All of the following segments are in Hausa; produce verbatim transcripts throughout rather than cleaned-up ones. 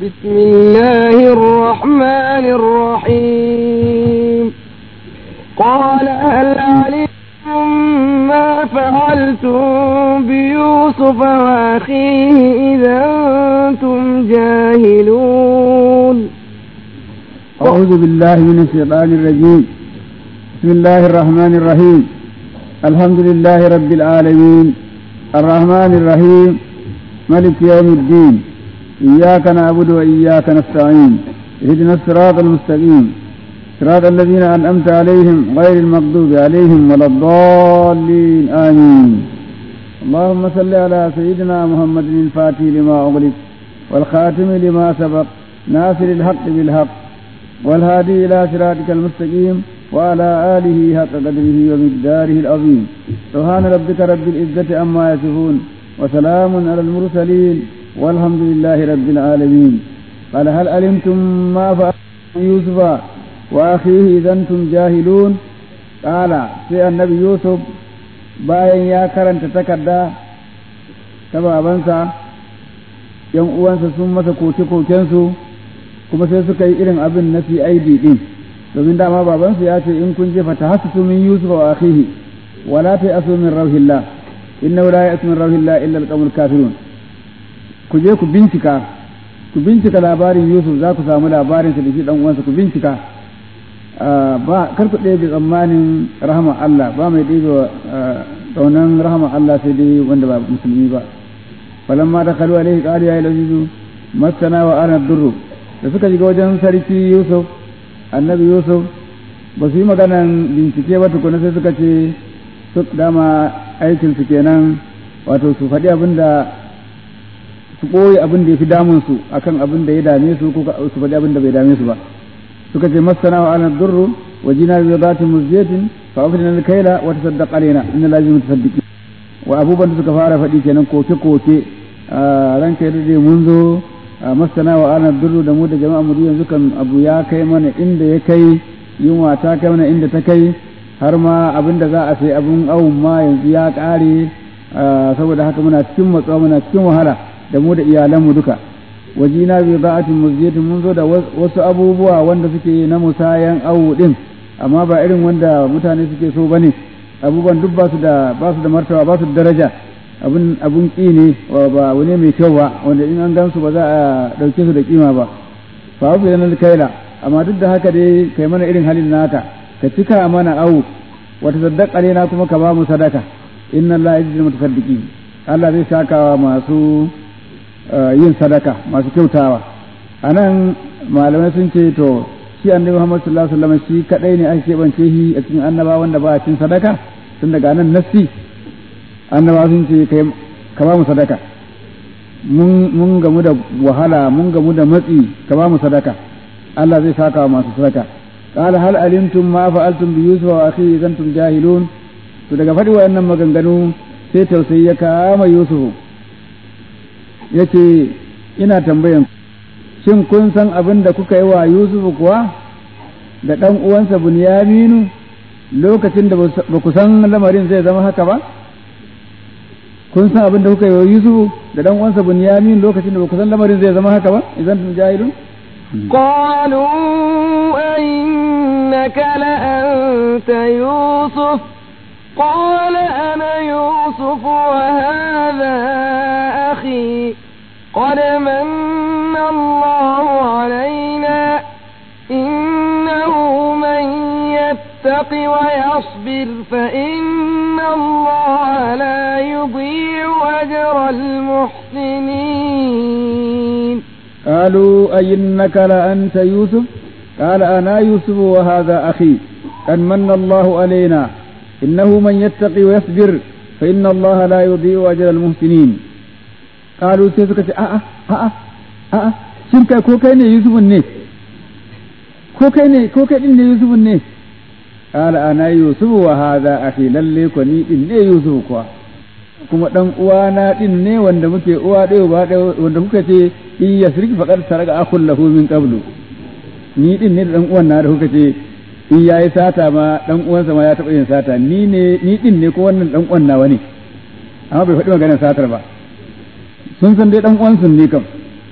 بسم الله الرحمن الرحيم قال هل علمتم ما فعلتم بيوسف وأخيه إذا أنتم جاهلون أعوذ بالله من الشيطان الرجيم بسم الله الرحمن الرحيم الحمد لله رب العالمين الرحمن الرحيم ملك يوم الدين إياك نعبد وإياك نستعين اهدنا الصراط المستقيم صراط الذين أنعمت عليهم غير المغضوب عليهم ولا الضالين آمين اللهم صل على سيدنا محمد الفاتح لما أغلق والخاتم لما سبق ناصر الحق بالحق والهادي إلى صراطك المستقيم وعلى آله حق قدره ومقداره العظيم سبحان ربك رب العزة عما يصفون وسلام على المرسلين والحمد لله رب العالمين قال هل علمتم ما فعلتم يوسف وأخيه إذا أنتم جاهلون قال سي النبي يوسف bayan ya karanta takarda ta babansa yan uwansa sun masa koke-kokensu kuma sai suka yi irin abin na fi aidi din domin dama babansu ya ce in kun je fata hasu min yusuf wa akhihi wala ta asu min rauhillah inna la ya'tu min rauhillah illa al-qawmul kafirun ku je ku bincika ku bincika labarin yusuf za ku samu labarin sa da shi dan uwansa ku bincika ba kar ku ɗebe tsammanin rahama Allah ba mai ɗebe kaunan rahama Allah sai dai wanda ba musulmi ba falamma dakhalu alayhi qala ya ilahi masana wa ana durru da suka shiga wajen sarki Yusuf annabi Yusuf ba su yi maganan bincike ba tukuna sai suka ce su dama aikin su kenan wato su faɗi abin da su ɓoye abin da ya fi damun su akan abin da ya dame su ko su faɗi abin da bai dame su ba suka ce masana wa ana durru wa jina bi zati muzyatin fa afdina al-kayla wa tasaddaq alaina inna lazim tasaddiqi wa abubuwan da suka fara faɗi kenan koke koke ranka yadda mun zo masana wa ana durru da mu da jama'a mu yanzu kan abu ya kai mana inda ya kai yunwa ta kai mana inda ta kai har ma abin da za a sai abin awun ma yanzu ya ƙare saboda haka muna cikin matsawa muna cikin wahala da mu da iyalanmu duka wajina bi ba'atin muzjiyatin mun zo da wasu abubuwa wanda suke na musayan awu din amma ba irin wanda mutane suke so bane abubuwan duk ba su da ba su da martaba ba su da daraja abun abun ki ne ba wani mai kyau ba wanda in an gansu ba za a dauke su da kima ba fa abu yana kaila amma duk da haka dai kai mana irin halin naka ka cika mana awu wata saddaqa na kuma ka ba mu sadaka inna allaha yajzil mutasaddiqin Allah zai saka masu yin sadaka masu kyautawa anan malamai sun ce to shi annabi Muhammad sallallahu alaihi wasallam shi kadai ne ake bance shi a cikin annaba wanda ba a cin sadaka tun daga nan nassi annaba sun ce kai ka ba mu sadaka mun mun gamu da wahala mun gamu da matsi ka ba mu sadaka Allah zai saka masu sadaka qala hal alimtum ma fa'altum bi yusuf wa akhi idan tum jahilun to daga fadi wayannan maganganu sai tausayi ya kama yusuf yace ina tambayan shin kun san abin da kuka yi wa yusuf kuwa da dan uwansa bunyaminu lokacin da ba ku san lamarin zai zama haka ba kun san abin da kuka yi wa yusuf da dan uwansa bunyamin lokacin da ba ku san lamarin zai zama haka ba idan tun jahilun qalu innaka la anta yusuf qala ana yusuf wa hadha akhi qad manna Allahu alayna innahu man yattaqi wa yasbir fa inna Allaha la yudhi'u ajra al-muhsinin قالوا أئنك لأنت يوسف قال أنا يوسف وهذا أخي قد من الله علينا إنه من يتقي ويصبر فإن الله لا يضيع أجر المحسنين قالوا سيسكت آآ آآ آآ شنك كوكاين يوسف الني كوكاين كوكاين يوسف الني قال أنا يوسف وهذا أخي للي كني إني يوسف كوا kuma dan uwana din ne wanda muke uwa ɗaya ba ɗaya wanda kuka ce in yasrik faqad saraka akhul lahu min qablu ni din ne dan uwan na da kuka ce in yayi sata ma dan uwansa ma ya taba yin sata ni ne ni din ne ko wannan dan uwan nawa ne amma bai faɗi maganar satar ba sun san dai dan uwan sun ne kam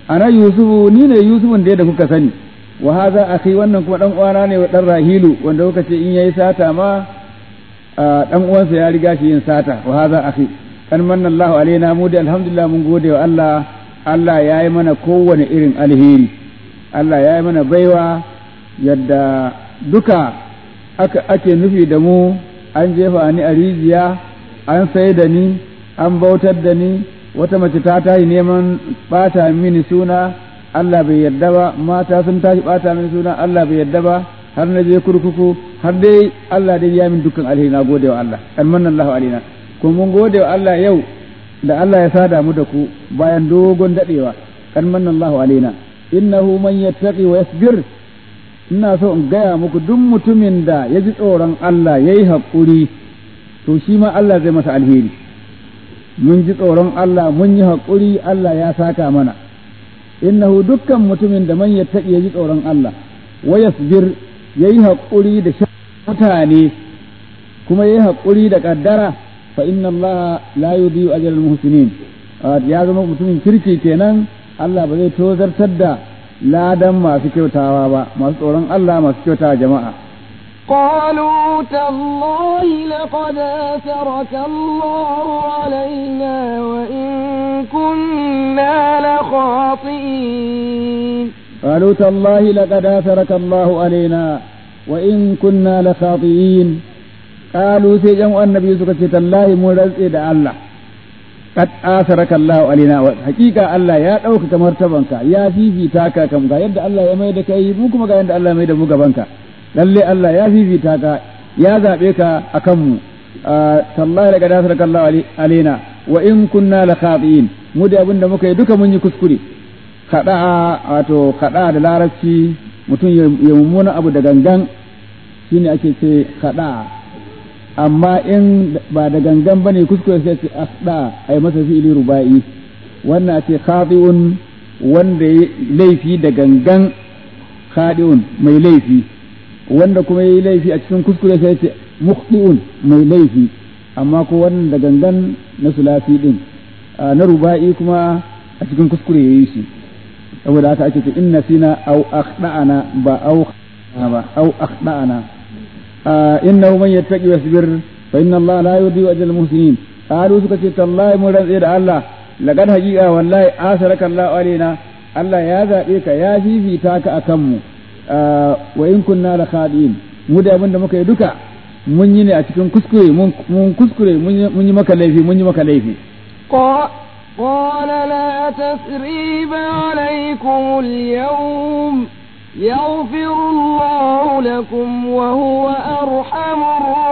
ana yusufu ni ne yusufun da kuka sani wa hadha akhi wannan kuma dan uwana ne dan rahilu wanda kuka ce in yayi sata ma dan uwansa ya riga shi yin sata wa hadha akhi kan manna Allahu alaina mu da alhamdulillah mun gode wa Allah Allah ya yi mana kowane irin alheri Allah ya yi mana baiwa yadda duka aka ake nufi da mu an jefa ni a rijiya an sai da ni an bautar da ni wata mace ta tashi neman bata mini suna Allah bai yarda ba mata sun tashi bata mini suna Allah bai yarda ba har na je kurkuku har dai Allah dai ya min dukkan alheri na gode wa Allah kan manna Allahu alaina kuma mun gode wa Allah yau da Allah ya sada mu da ku bayan dogon dadewa kan manna Allahu alaina innahu man yattaqi wa yasbir ina so in gaya muku duk mutumin da ya ji tsoron Allah yayi hakuri to shi ma Allah zai masa alheri mun ji tsoron Allah mun yi hakuri Allah ya saka mana innahu dukkan mutumin da man yattaqi ya ji tsoron Allah wa yasbir yayi hakuri da mutane kuma yayi hakuri da kaddara fa inna Allah la yudhi'u ajra al-muhsinin ya zama mutumin kirki kenan Allah ba zai tozartar da ladan masu kyautawa ba masu tsoron Allah masu kyautawa jama'a قالوا تالله لقد آثرك الله علينا وإن كنا لخاطئين قالوا تالله لقد آثرك الله علينا وإن كنا لخاطئين قالوا سيجمع النبي صلى الله عليه وسلم تالله مرزق الله قد آثرك الله علينا حقيقة الله يا دوك مرتبنك يا فيفي تاكا كم ga yadda Allah ya mai da kai mu kuma ga yadda Allah ya mai da mu gabanka lalle Allah ya fifita ka ya zabe ka akan mu tallahi laqad asraka Allah alaina wa in kunna la khati'in mu da abinda muka yi duka mun yi kuskure kada wato kada da larabci mutum ya mummuna abu da gangan shine ake ce kada amma in ba da gangan bane kuskure sai ce asda ai masa fi'ili rubai wannan ake khati'un wanda laifi da gangan khadi'un mai laifi wanda kuma yi laifi a cikin kuskure sai ce mukhti'un mai laifi amma ko wannan da gangan na sulasi din na rubai kuma a cikin kuskure yayi shi saboda haka ake ce inna sina au akhda'ana ba au ba au akhda'ana innahu man yattaqi wasbir fa inna Allah la yudhi'u ajra al-muhsinin qalu suka ce tallahi mun rantsa da Allah laqad haqiqa wallahi asaraka Allah alaina Allah ya zabe ka ya fifita ka akan mu wa in kunna la khadiin mu da abinda muka yi duka mun yi ne a cikin kuskure mun kuskure mun yi maka laifi mun yi maka laifi قال لا تثريب عليكم اليوم يغفر الله لكم وهو أرحم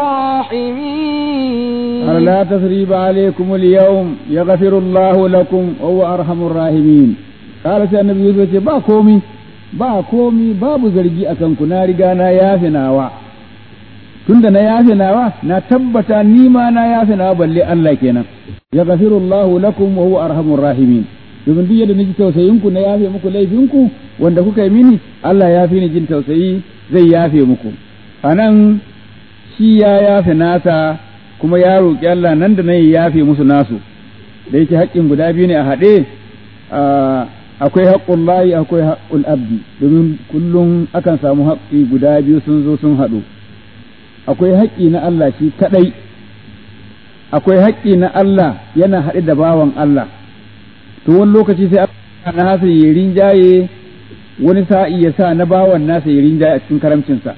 الراحمين قال لا تثريب عليكم اليوم يغفر الله لكم وهو أرحم الراحمين قال سيدنا النبي يوسف با كومي ba komi babu zargi a kanku na riga na yafe nawa tunda na yafe nawa na tabbata ni ma na yafe nawa balle Allah kenan ya ghafirullahu lakum wa huwa arhamur rahimin domin duk yadda niji tausayin ku na yafe muku laifin ku wanda kuka yi mini Allah ya fi ni jin tausayi zai yafe muku anan shi ya yafe nasa kuma ya roki Allah nan da nan ya yafe musu nasu da yake haƙƙin guda biyu ne a haɗe akwai haƙƙun layi akwai haƙƙun abdi domin kullum akan samu haƙƙi guda biyu sun zo sun haɗu akwai haƙƙi na Allah shi kaɗai akwai haƙƙi na Allah yana haɗe da bawan Allah to wani lokaci sai aka na hasa ya rinjaye wani sa'i ya sa na bawan nasa ya rinjaye a cikin karamcinsa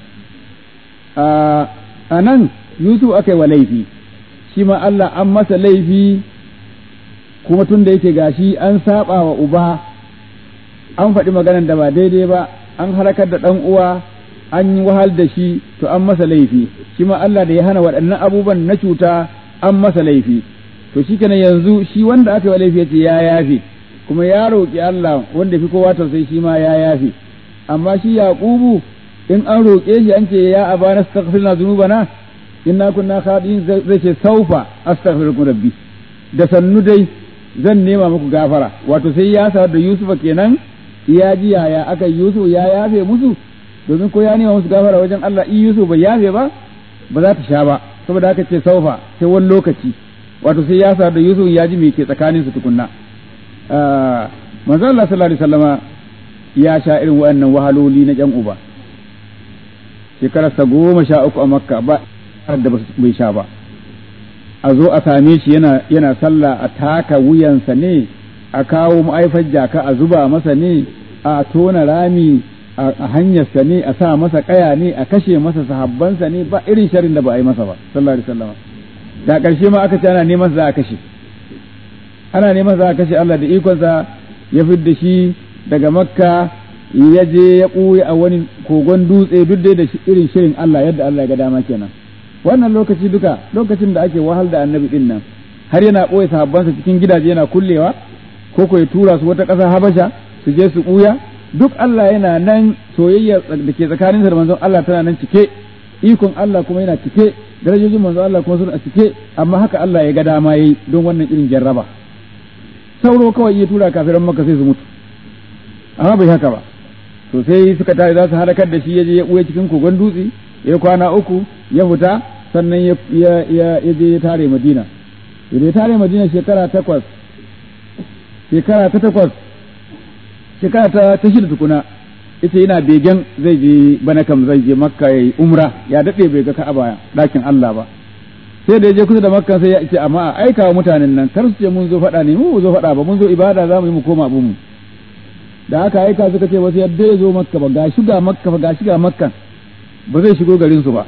a nan Yusuf aka yi wa laifi shi ma Allah an masa laifi kuma tun da yake gashi an saba wa uba an faɗi maganar da ba daidai ba an halakar da ɗan uwa an yi wahal da shi to an masa laifi shi ma Allah da ya hana waɗannan abubuwan na cuta an masa laifi to shi kenan yanzu shi wanda aka yi laifi ya ce ya yafe kuma ya roƙi Allah wanda fi kowa tausayi shi ma ya yafe amma shi Yaqubu in an roƙe shi an ce ya abana astaghfir lana dhunubana inna kunna khadi'in zai ce saufa astaghfirukum rabbi da sannu dai zan nema muku gafara wato sai ya sa da Yusufa kenan ya ji yaya aka Yusuf ya yafe musu domin ko ya nema musu gafara wajen Allah in Yusuf bai yafe ba ba za ta sha ba saboda haka ce saufa sai wani lokaci wato sai ya sa da Yusuf ya ji me ke tsakanin su tukunna manzo Allah sallallahu alaihi wasallama ya sha irin waɗannan wahaloli na ƴan uba shekararsa goma sha uku a makka ba da bai sha ba a zo a same shi yana yana sallah a taka wuyansa ne a kawo ma'aifar jaka a zuba masa ne a tona rami a hanyarsa ne a sa masa kaya ne a kashe masa sahabbansa ne ba irin sharin da ba a yi masa ba sallallahu alaihi wasallam da ƙarshe ma aka ce ana neman za a kashe ana neman za a kashe Allah da ikonsa ya fidda shi daga makka ya je ya ɓuye a wani kogon dutse duk dai da irin shirin Allah yadda Allah ya ga dama kenan wannan lokaci duka lokacin da ake wahal da annabi din nan har yana ɓoye sahabbansa cikin gidaje yana kullewa ko ko ya tura su wata ƙasa Habasha su je su ɓuya duk Allah yana nan soyayya da ke tsakanin da manzon Allah tana nan cike ikon Allah kuma yana cike darajojin manzon Allah kuma suna cike amma haka Allah ya ga dama yayi don wannan irin jarraba sauro kawai ya tura kafiran Makka sai su mutu amma bai haka ba to sai suka tare za su halakar da shi yaje ya ɓuya cikin kogon dutse ya kwana uku ya fita sannan ya ya je ya tare Madina ya tare Madina shekara takwas shekara ta takwas shekara ta ta shida tukuna ita yana begen zai je bana kam zai je makka yayi umra ya dade bai ga ka'aba dakin Allah ba sai da je kusa da makka sai ya ce amma a aika wa mutanen nan kar su ce mun zo faɗa ne mu zo faɗa ba mun zo ibada za mu yi mu koma abun mu da aka aika suka ce wasu yadda ya zo makka ba ga shiga makka ba ga shiga makka ba zai shigo garin su ba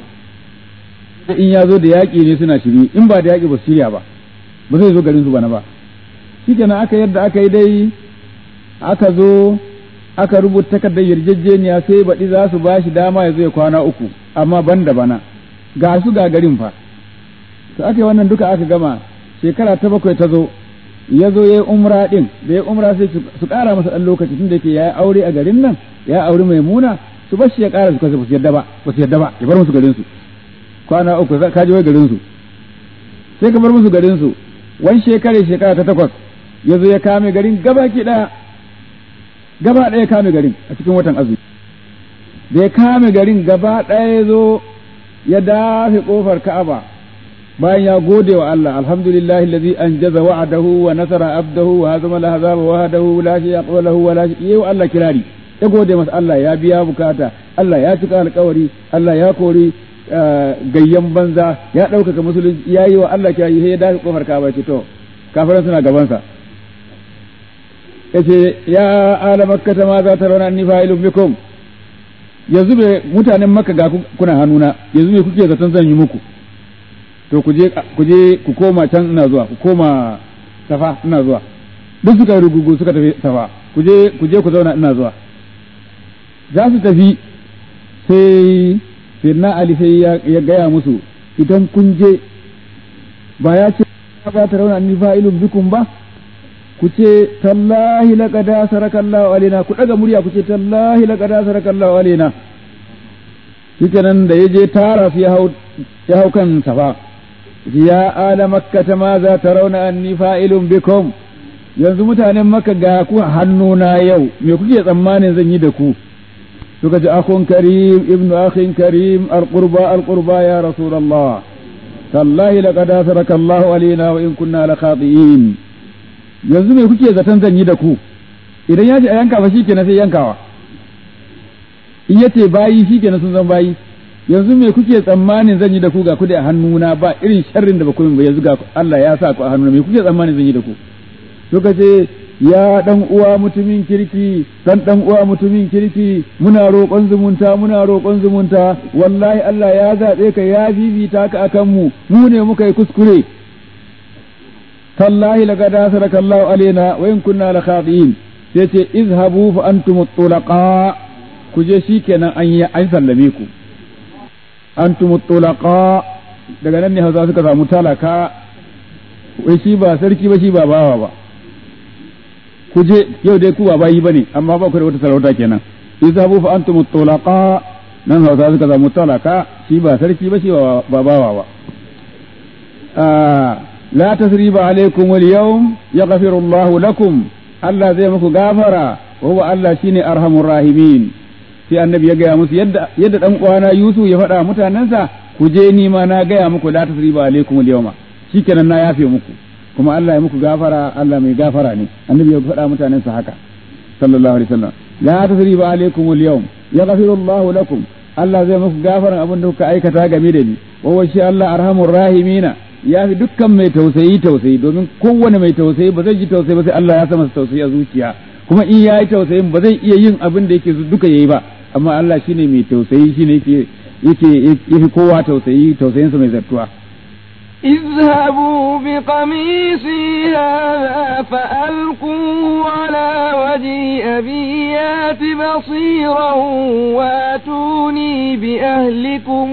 in ya zo da yaƙi ne suna shiri in ba da yaƙi ba su shirya ba ba zai zo garin su bana ba shikenan aka yadda aka yi dai aka zo aka rubuta takardar yarjejeniya sai baɗi za su ba shi dama ya zo ya kwana uku amma ban da bana ga su ga garin fa to aka yi wannan duka aka gama shekara ta bakwai ta zo ya zo ya yi umra ɗin da ya umra sai su ƙara masa ɗan lokaci tun da yake ya yi aure a garin nan ya aure Maimuna su bar shi ya ƙara su kasa ba su yadda ba ba su yadda ba ya bar musu garin su kwana uku ka je wai garin su sai ka bar musu garin su wani shekara shekara ta takwas ya zo ya kame garin gaba ki ɗaya gaba ɗaya kame garin a cikin watan azumi da ya kame garin gaba ɗaya ya zo ya dafe ƙofar Ka'aba bayan ya gode wa Allah alhamdulillahi allazi anjaza wa'adahu wa nasara abdahu wa hazama al-ahzaba wahdahu la shay'a lahu wa la shay'a wa Allah kirari ya gode masa Allah ya biya bukata Allah ya cika alƙawari Allah ya kori gayyan banza ya ɗaukaka musulunci ya yi wa Allah kirari sai ya dafe ƙofar Ka'aba ce to kafiran suna gabansa yace ya ala makka ta ma za ta rauna ni fa'ilun bikum yanzu be mutanen makka ga kuna hannuna yanzu me kuke zaton zan yi muku to ku je ku je ku koma can ina zuwa ku koma safa ina zuwa duk suka rugugu suka tafi safa ku je ku je ku zauna ina zuwa za su tafi sai firna ali sai ya gaya musu idan kun je ba ya ce ba ta rauna ni fa'ilun bikum ba ku ce tallahi laqad asarakallahu alaina ku daga murya ku ce tallahi laqad asarakallahu alaina shikenan da yaje tara su ya hau ya hau kan safa ya ala makkata ma za tarawna anni fa'ilun bikum yanzu mutanen makka ga ku hannuna yau me kuke tsammanin zan yi da ku suka ji akhun karim ibnu akhin karim alqurba alqurba ya rasulullah tallahi laqad asarakallahu alaina wa in kunna la khati'in yanzu me kuke zaton zan yi da ku idan ya ce a yanka ba shikenan sai yankawa in yace bayi shikenan sun zan bayi yanzu me kuke tsammanin zan yi da ku ga ku da hannuna ba irin sharrin da ba ku ba yanzu ga Allah ya sa ku a hannuna me kuke tsammanin zan yi da ku suka ce ya dan uwa mutumin kirki dan dan uwa mutumin kirki muna roƙon zumunta muna roƙon zumunta wallahi Allah ya zabe ka ya bibita ka akan mu mu ne muka yi kuskure tallahi laqad asaraka Allah alaina wa in kunna la khadiin sai ce izhabu fa antum tulaqa ku je shikenan an yi an sallame ku antum tulaqa daga nan ne Hausa suka samu talaka wai shi ba sarki ba shi ba bawa ba ku je yau dai ku ba bayi bane amma ba ku da wata sarauta kenan izhabu fa antum tulaqa nan Hausa suka samu talaka shi ba sarki ba shi ba bawa ba ah لا تثريب عليكم اليوم يغفر الله لكم الله زي مكو غافرا وهو الله شيني أرحم الراحمين sai annabi ya gaya musu yadda yadda dan uwana Yusuf ya faɗa mutanensa ku je ni ma na gaya muku la tasriba alaikum al-yawma shikenan na yafe muku kuma Allah ya muku gafara Allah mai gafara ne annabi ya faɗa mutanensa haka sallallahu alaihi wasallam la tasriba alaikum al-yawm yaghfiru Allahu lakum Allah zai muku gafaran abin da kuka aikata game da ni wa shi Allah arhamur rahimina ya fi dukkan mai tausayi tausayi domin kowane mai tausayi ba zai ji tausayi ba sai Allah ya sa masa tausayi a zuciya kuma in yayi tausayin ba zai iya yin abin da yake duka yayi ba amma Allah shine mai tausayi shine yake yake yake kowa tausayi tausayinsa mai zartuwa اذهبوا بقميصي هذا فألقوه على وجه أبي يات بصيرا واتوني بأهلكم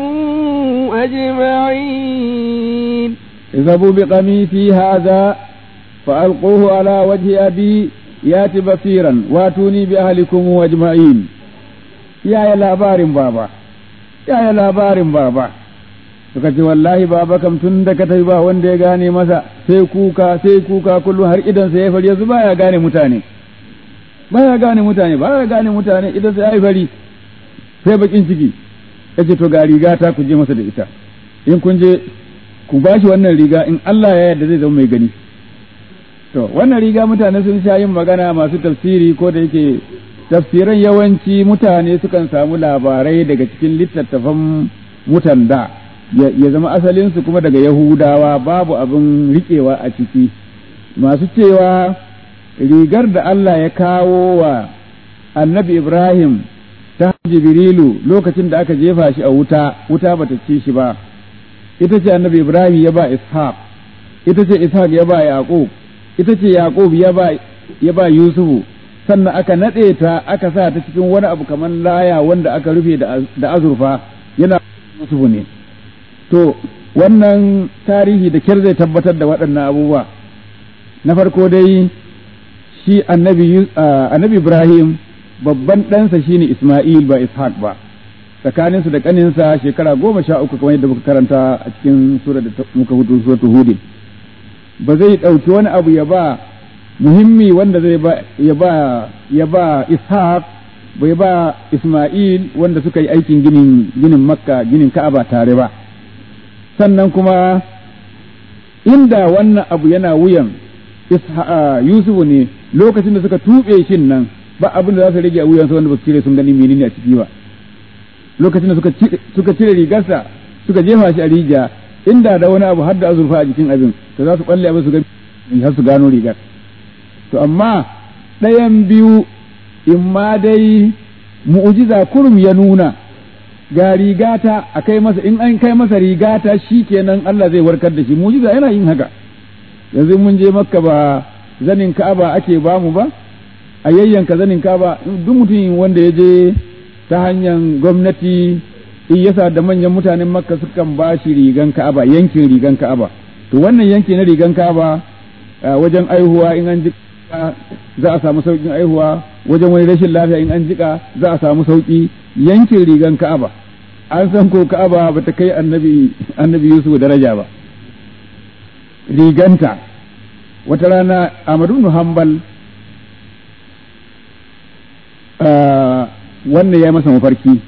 أجمعين اذهبوا بقميصي هذا فألقوه على وجه أبي يات بصيرا واتوني بأهلكم أجمعين يا يا لابار بابا يا يا لابار بابا suka ce wallahi baba kam tun da ka tafi ba wanda ya gane masa sai kuka sai kuka kullum har idan sa ya fari yanzu baya gane mutane baya gane mutane baya gane mutane idan sa ya fari sai bakin ciki yace to ga riga ta ku je masa da ita in kun je ku bashi wannan riga in Allah ya yarda zai zama mai gani to wannan riga mutane sun sha yin magana masu tafsiri ko da yake tafsiran yawanci mutane sukan samu labarai daga cikin littattafan mutan da ya zama asalinsu kuma daga Yahudawa babu abin riƙewa a ciki masu cewa rigar da Allah ya kawo wa annabi Ibrahim ta Jibrilu lokacin da aka jefa shi a wuta wuta bata ci shi ba ita ce annabi Ibrahim ya ba Ishaq ita ce Ishaq ya ba Yaqub ita ce Yaqub ya ba ya ba Yusufu sannan aka nade ta aka sa ta cikin wani abu kamar laya wanda aka rufe da azurfa yana Yusufu ne to wannan tarihi da kyar zai tabbatar da waɗannan abubuwa na farko dai shi annabi annabi Ibrahim babban ɗansa shine Isma'il ba Ishaq ba tsakaninsu da ƙaninsa shekara goma sha uku kamar yadda muka karanta a cikin sura da muka hudu suratul Hud ba zai ɗauki wani abu ya ba muhimmi wanda zai ba ya ba ya ba Ishaq bai ba Isma'il wanda suka yi aikin ginin ginin Makka ginin Ka'aba tare ba sannan kuma inda wannan abu yana wuyan Yusufu ne lokacin da suka tuɓe shin nan ba abin da za su rage a wuyansa wanda ba su cire sun gani menene a ciki ba lokacin da suka suka cire rigarsa suka jefa shi a rijiya inda da wani abu har da azurfa a jikin abin to za su kwalle abin su gani har su gano rigar to amma ɗayan biyu in ma dai mu'ujiza kurum ya nuna ga rigata a kai masa in an kai masa rigata shikenan Allah zai warkar da shi mu'jiza yana yin haka yanzu mun je makka ba zanin ka'aba ake ba mu ba a yayyanka zanin ka'aba duk mutum wanda ya je ta hanyar gwamnati in yasa da manyan mutanen makka sukan ba shi rigan ka'aba yankin rigan ka'aba to wannan yanki na rigan ka'aba wajen aihuwa in an jika za a samu sauƙin aihuwa wajen wani rashin lafiya in an jika za a samu sauƙi yankin rigan ka'aba an san ko ka'aba ba ta kai annabi annabi Yusuf daraja ba riganta wata rana Ahmadu ibn Hanbal wannan ya masa mafarki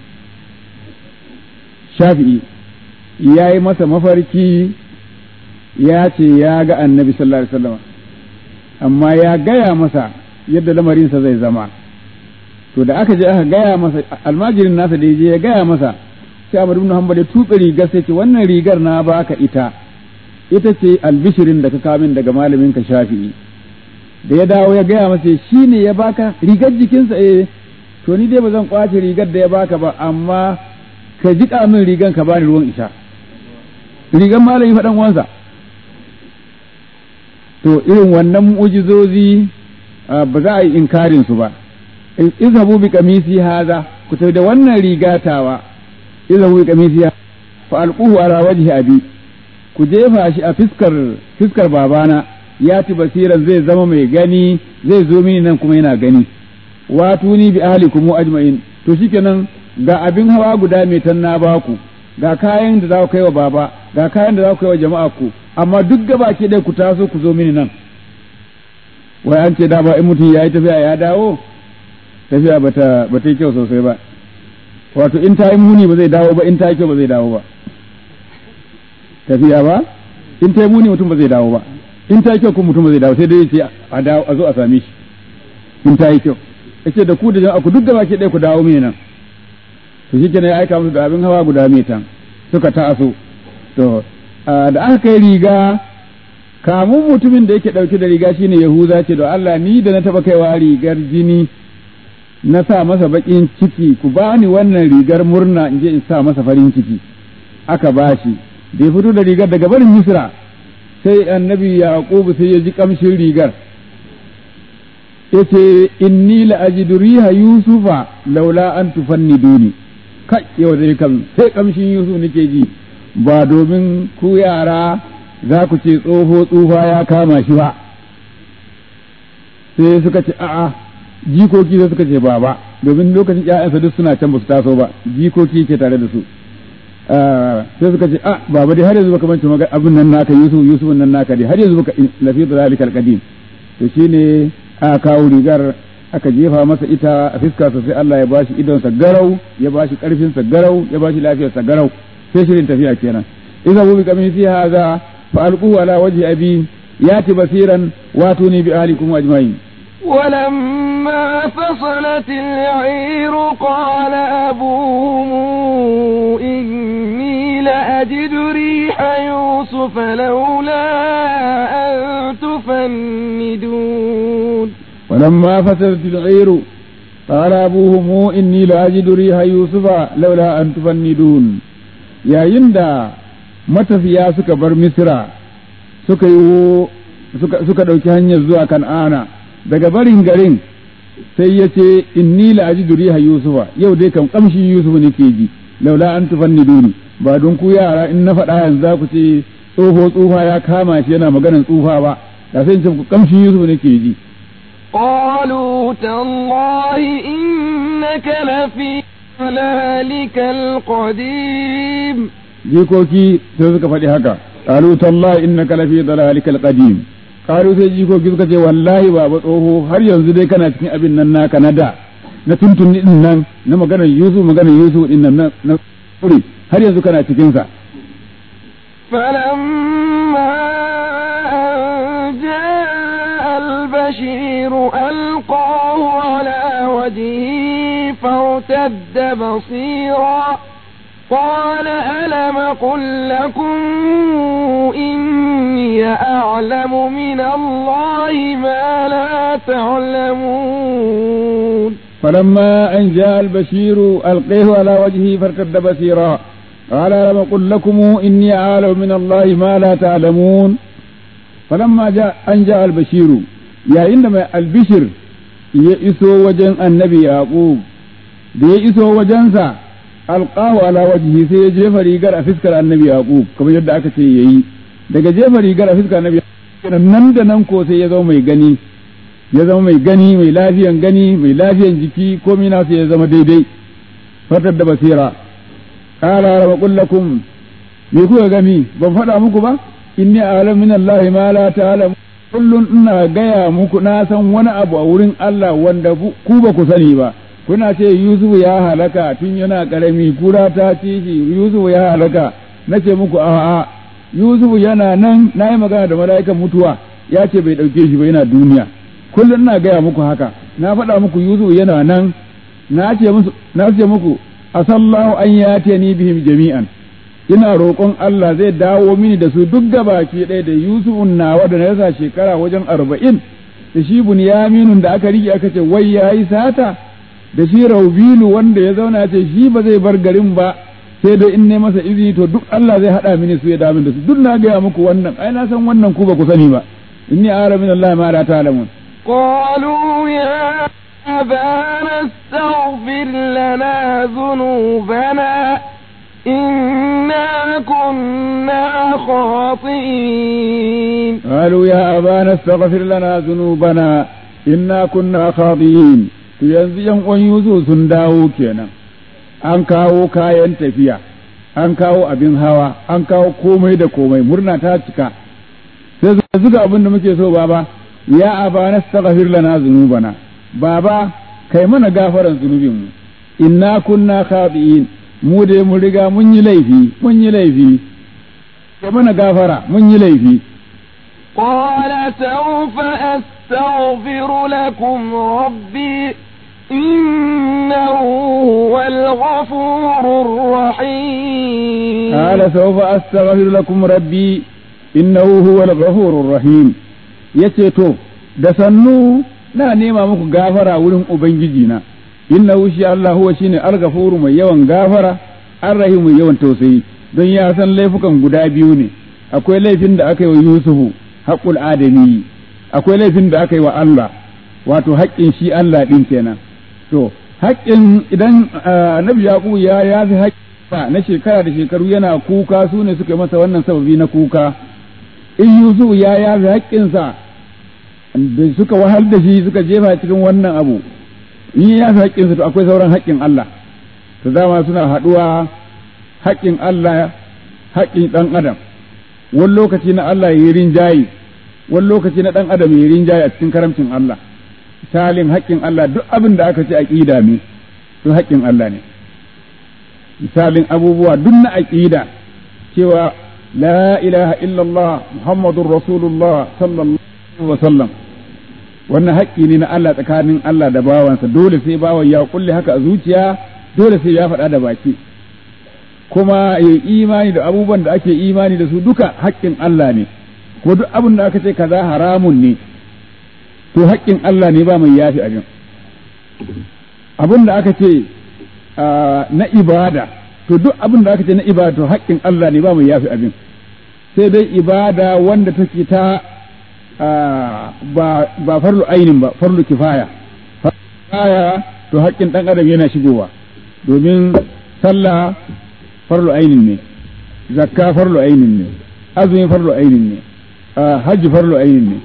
Shafi'i ya yi masa mafarki ya ce ya ga annabi sallallahu alaihi wasallam amma ya gaya masa yadda lamarinsa zai zama to da aka je aka gaya masa almajirin nasa da je ya gaya masa sai Ahmad ibn Hanbal ya tuɓe rigar sai ce wannan rigar na baka ita ita ce albishirin da ka kawo min daga malamin ka Shafi'i da ya dawo ya gaya masa shine ya baka rigar jikinsa eh to ni dai ba zan kwace rigar da ya baka ba amma ka jika min rigan ka bani ruwan isha rigar malami faɗan uwansa to irin wannan mu'jizozi ba za a yi inkarin su ba izhabu bi qamisi hadha ku tafi da wannan rigatawa izhabu bi qamisi fa alquhu ala wajhi abi ku jefa shi a fiskar fiskar babana ya ti basiran zai zama mai gani zai zo mini nan kuma yana gani watuni bi ahlikum ajma'in to shikenan ga abin hawa guda mai tanna baku ga kayan da za ku kai wa baba ga kayan da za ku kai wa jama'a ku amma duk gaba ke dai ku taso ku zo mini nan wai an ce da ba in mutum ya yi tafiya ya dawo tafiya bata bata yi kyau sosai ba wato in ta yi muni ba zai dawo ba in ta yi kyau ba zai dawo ba tafiya ba in ta yi muni mutum ba zai dawo ba in ta yi kyau kuma mutum ba zai dawo sai dai ce a dawo a zo a same shi in ta yi kyau yace da ku da jama'a ku duk gaba ke ɗaya ku dawo mini nan to shi kenan ya aika musu da abin hawa guda metan suka taso to da aka kai riga kamun mutumin da yake ɗauke da riga shine Yahuza ce da Allah ni da na taɓa kaiwa rigar jini na sa masa baƙin ciki ku bani wannan rigar murna in je in sa masa farin ciki aka bashi da ya fito da rigar daga barin Misra sai annabi Yaqub sai ya ji kamshin rigar yace inni la ajidu riha yusufa laula an tufanniduni kai yau dai kam sai kamshin Yusuf nake ji ba domin ku yara za ku ce tsoho tsufa ya kama shi ba sai suka ce a'a jikoki sai suka ce baba domin lokacin ƴaƴansa duk suna can ba su taso ba jikoki ke tare da su sai suka ce a baba dai har yanzu baka mance magana abin nan naka Yusuf Yusuf nan naka dai har yanzu baka lafi zalikal qadim to shine aka kawo rigar aka jefa masa ita a fiska sai Allah ya bashi idon sa garau ya bashi karfin sa garau ya bashi lafiyar sa garau sai shirin tafiya kenan idza bu bi kamisi hadha fa alqu ala wajhi abi yati basiran watuni bi ahlikum ajma'in ولما فصلت العير قال أبوهم إني لأجد ريح يوسف لولا أن تفندون ولما فصلت العير قال أبوهم إني لأجد ريح يوسف لولا أن تفندون يا يندا matafiya suka bar Misra suka yi suka suka dauki hanyar zuwa Kan'ana daga barin garin sai ya ce inni la ajidu riha yusufa yau dai kam kamshin yusufu nake ji laula an tufanniduni ba don ku yara in na faɗa yanzu za ku ce tsoho tsufa ya kama shi yana maganar tsufa ba da sai in ce ku kamshin yusufu nake ji قالوا تالله إنك لفي ضلالك القديم jikoki sai suka faɗi haka qalu tallahi innaka lafi dalalikal qadim qalu sai jikoki suka ce wallahi baba tsoho har yanzu dai kana cikin abin nan naka na da na tuntunni din nan na maganar Yusuf maganar Yusuf din nan na tsuri har yanzu kana cikin sa falamma jaa al-bashir alqahu ala wajhihi fartadda basira قال ألم قل لكم إني أعلم من الله ما لا تعلمون فلما أن جاء البشير ألقيه على وجهه فارتد بصيرا قال ألم قل لكم إني أعلم من الله ما لا تعلمون فلما جاء أن جاء البشير يا إنما البشر يئسوا وجن النبي يعقوب يئسوا وجنسا alqahu ala wajhi sai ya jefa rigar a fiskar annabi yaqub kamar yadda aka ce yayi daga jefa rigar a fiskar annabi nan da nan ko sai ya zama mai gani ya zama mai gani mai lafiyan gani mai lafiyan jiki komai na sai ya zama daidai fatar da basira qala wa qul lakum me kuka gani ban faɗa muku ba inni a'lamu min allahi ma la ta'lamu kullun ina gaya muku na san wani abu a wurin Allah wanda ku ba ku sani ba kuna ce Yusuf ya halaka tun yana karami kura ta ci shi Yusuf ya halaka nace muku a'a Yusuf yana nan nayi magana da mala'ikan mutuwa ya ce bai dauke shi ba yana duniya kullum ina gaya muku haka na faɗa muku Yusuf yana nan na ce musu na ce muku asallahu an yatini bihim jami'an ina roƙon Allah zai dawo mini da su duk gabaki ɗaya da Yusuf nawa da na yasa shekara wajen arba'in da shi Bunyaminun da aka rike aka ce wai yayi sata da shi Raubilu wanda ya zauna ce shi ba zai bar garin ba sai dai in ne masa izini to duk Allah zai hada mini su ya da min da su duk na gaya muku wannan ai na san wannan ku ba ku sani ba inni a'lamu min Allah ma la ta'lamun qalu ya abana astaghfir lana dhunubana inna kunna khati'in qalu ya abana astaghfir lana dhunubana inna kunna khati'in to yanzu yan uwan Yusuf sun dawo kenan an kawo kayan tafiya an kawo abin hawa an kawo komai da komai murna ta cika sai su ga abin da muke so baba ya abana astaghfir lana zunubana baba kai mana gafaran zunubin mu inna kunna khati'in mu dai mun riga mun yi laifi mun yi laifi kai mana gafara mun yi laifi قال سوف أستغفر لكم ربي إنه هو الغفور الرحيم. قال سوف أستغفر لكم ربي إنه هو الغفور الرحيم. يتيتو دسنو na nema muku gafara wurin ubangijina innahu shi Allah huwa shine al-ghafuru mai yawan gafara ar-rahim mai yawan tausayi don ya san laifukan guda biyu ne akwai laifin da aka yi wa Yusufu haqqul adami akwai laifin da aka yi wa Allah wato haƙƙin shi Allah din kenan to haƙƙin idan Annabi Yaqub ya yafi haƙƙinsa na shekara da shekaru yana kuka su ne suka yi masa wannan sababi na kuka in Yusuf ya yafi haƙƙinsa da suka wahal da shi suka jefa cikin wannan abu in ya fi haƙƙinsa to akwai sauran haƙƙin Allah to dama suna haɗuwa haƙƙin Allah haƙƙin ɗan adam wani lokaci na Allah ya yi rinjaye wani lokaci na ɗan adam ya yi rinjaye a cikin karamcin Allah misalin haƙƙin Allah duk abin da aka ce aqida ne to haƙƙin Allah ne misalin abubuwa duk na aqida cewa la ilaha illallah muhammadur rasulullah sallallahu alaihi wasallam wannan haƙƙi ne na Allah tsakanin Allah da bawansa dole sai bawan ya kulle haka a zuciya dole sai ya faɗa da baki kuma ya imani da abubuwan da ake imani da su duka haƙƙin Allah ne ko duk abin da aka ce kaza haramun ne to haƙƙin Allah ne ba mai yafi abin abin da aka ce na ibada to duk abin da aka ce na ibada to haƙƙin Allah ne ba mai yafi abin sai dai ibada wanda take ta ba ba farlu ainin ba farlu kifaya kifaya to haƙƙin ɗan adam yana shigowa domin sallah farlu ainin ne zakka farlu ainin ne azumi farlu ainin ne hajji farlu ainin ne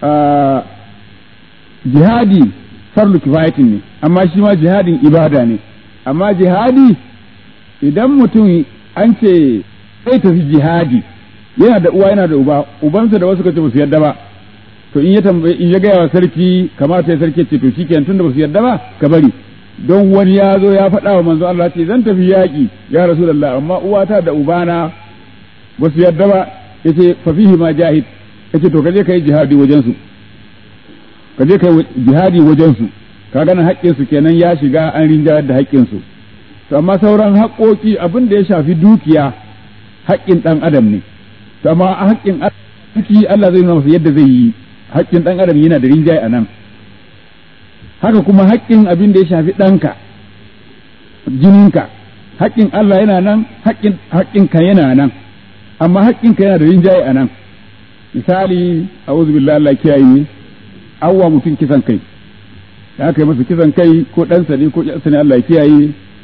jihadi farlu kifayatin ne amma shi ma jihadin ibada ne amma jihadi idan mutum an ce sai tafi jihadi yana da uwa yana da uba ubansa da wasu kace ba su yarda ba to in ya tambaye in ya gaya wa sarki kamata ya sarki ce to shikenan tunda ba su yarda ba ka bari don wani ya zo ya faɗa wa manzo Allah ce zan tafi yaƙi ya rasulullah amma uwata da ubana ba su yarda ba yace fa fihi ma jahid yace to kaje kai jihadi wajen su kaje kai jihadi wajen su kaga nan haƙƙin su kenan ya shiga an rinjayar da haƙƙin su to amma sauran haƙƙoƙi abin da ya shafi dukiya haƙƙin ɗan adam ne to amma haƙƙin Allah zai nuna masa yadda zai yi haƙƙin ɗan adam yana da rinjaye a nan haka kuma haƙƙin abin da ya shafi ɗanka jininka haƙƙin Allah yana nan haƙƙinka yana nan amma haƙƙinka yana da rinjaye a nan misali a'udhu billahi Allah kiyaye ni awwa mutum kisan kai da aka yi masa kisan kai ko ɗansa ne ko ƴarsa ne Allah ya kiyaye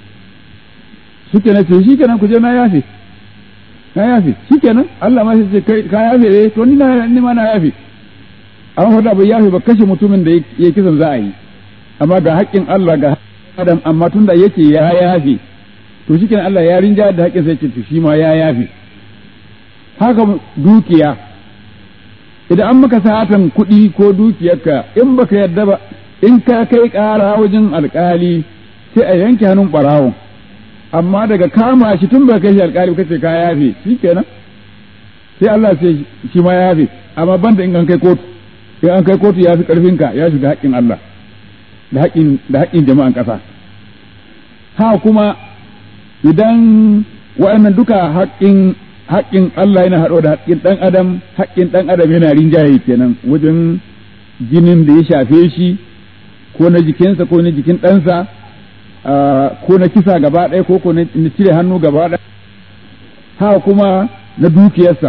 suke na ce shi kenan ku je na yafe na yafe shikenan Allah ma sai ce kai ka yafe eh to ni na ni ma na yafe an hoda bai yafe ba kashe mutumin da yake kisan za a yi amma ga haƙƙin Allah ga Adam amma tunda yake ya yafe to shikenan Allah ya rinja da haƙƙin sai ce to shi ma ya yafe haka dukiya idan an maka satan kuɗi ko dukiyarka in baka yarda ba in ka kai ƙara wajen alƙali sai a yanke hannun ɓarawon amma daga kama shi tun ba kai shi alƙali kace ka yafe shikenan sai Allah sai shi ma yafe amma banda in an kai kotu in an kai kotu ya fi karfin ka ya shiga haƙƙin Allah da haƙƙin da haƙƙin jama'an ƙasa ha kuma idan wa'annan duka haƙƙin haƙƙin Allah yana haɗo da haƙƙin ɗan adam haƙƙin ɗan adam yana rinjaye kenan wajen jinin da ya shafe shi ko na jikinsa ko na jikin ɗansa ko na kisa gaba ɗaya ko ko na cire hannu gaba ɗaya haka kuma na dukiyarsa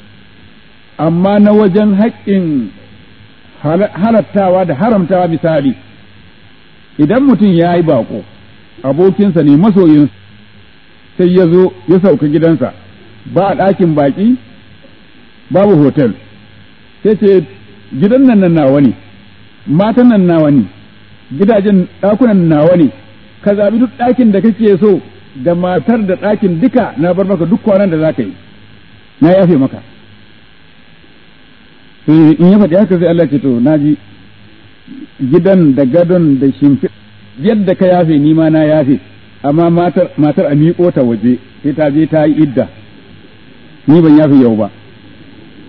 amma na wajen haƙƙin halattawa da haramtawa misali idan mutum ya yi baƙo abokinsa ne masoyinsa sai ya zo ya sauka gidansa ba a ɗakin baƙi babu hotel sai ce gidan nan nan nawa ne matan nan nawa ne gidajen ɗakunan nawa ne ka zaɓi duk ɗakin da kake so da matar da ɗakin duka na bar maka duk kwanan da za ka yi na yafe maka in ya faɗi haka sai Allah ce to na ji gidan da gadon da shimfi yadda ka yafe ni ma na yafe amma matar matar a miƙo ta waje sai ta je ta yi idda ni ban yafe yau ba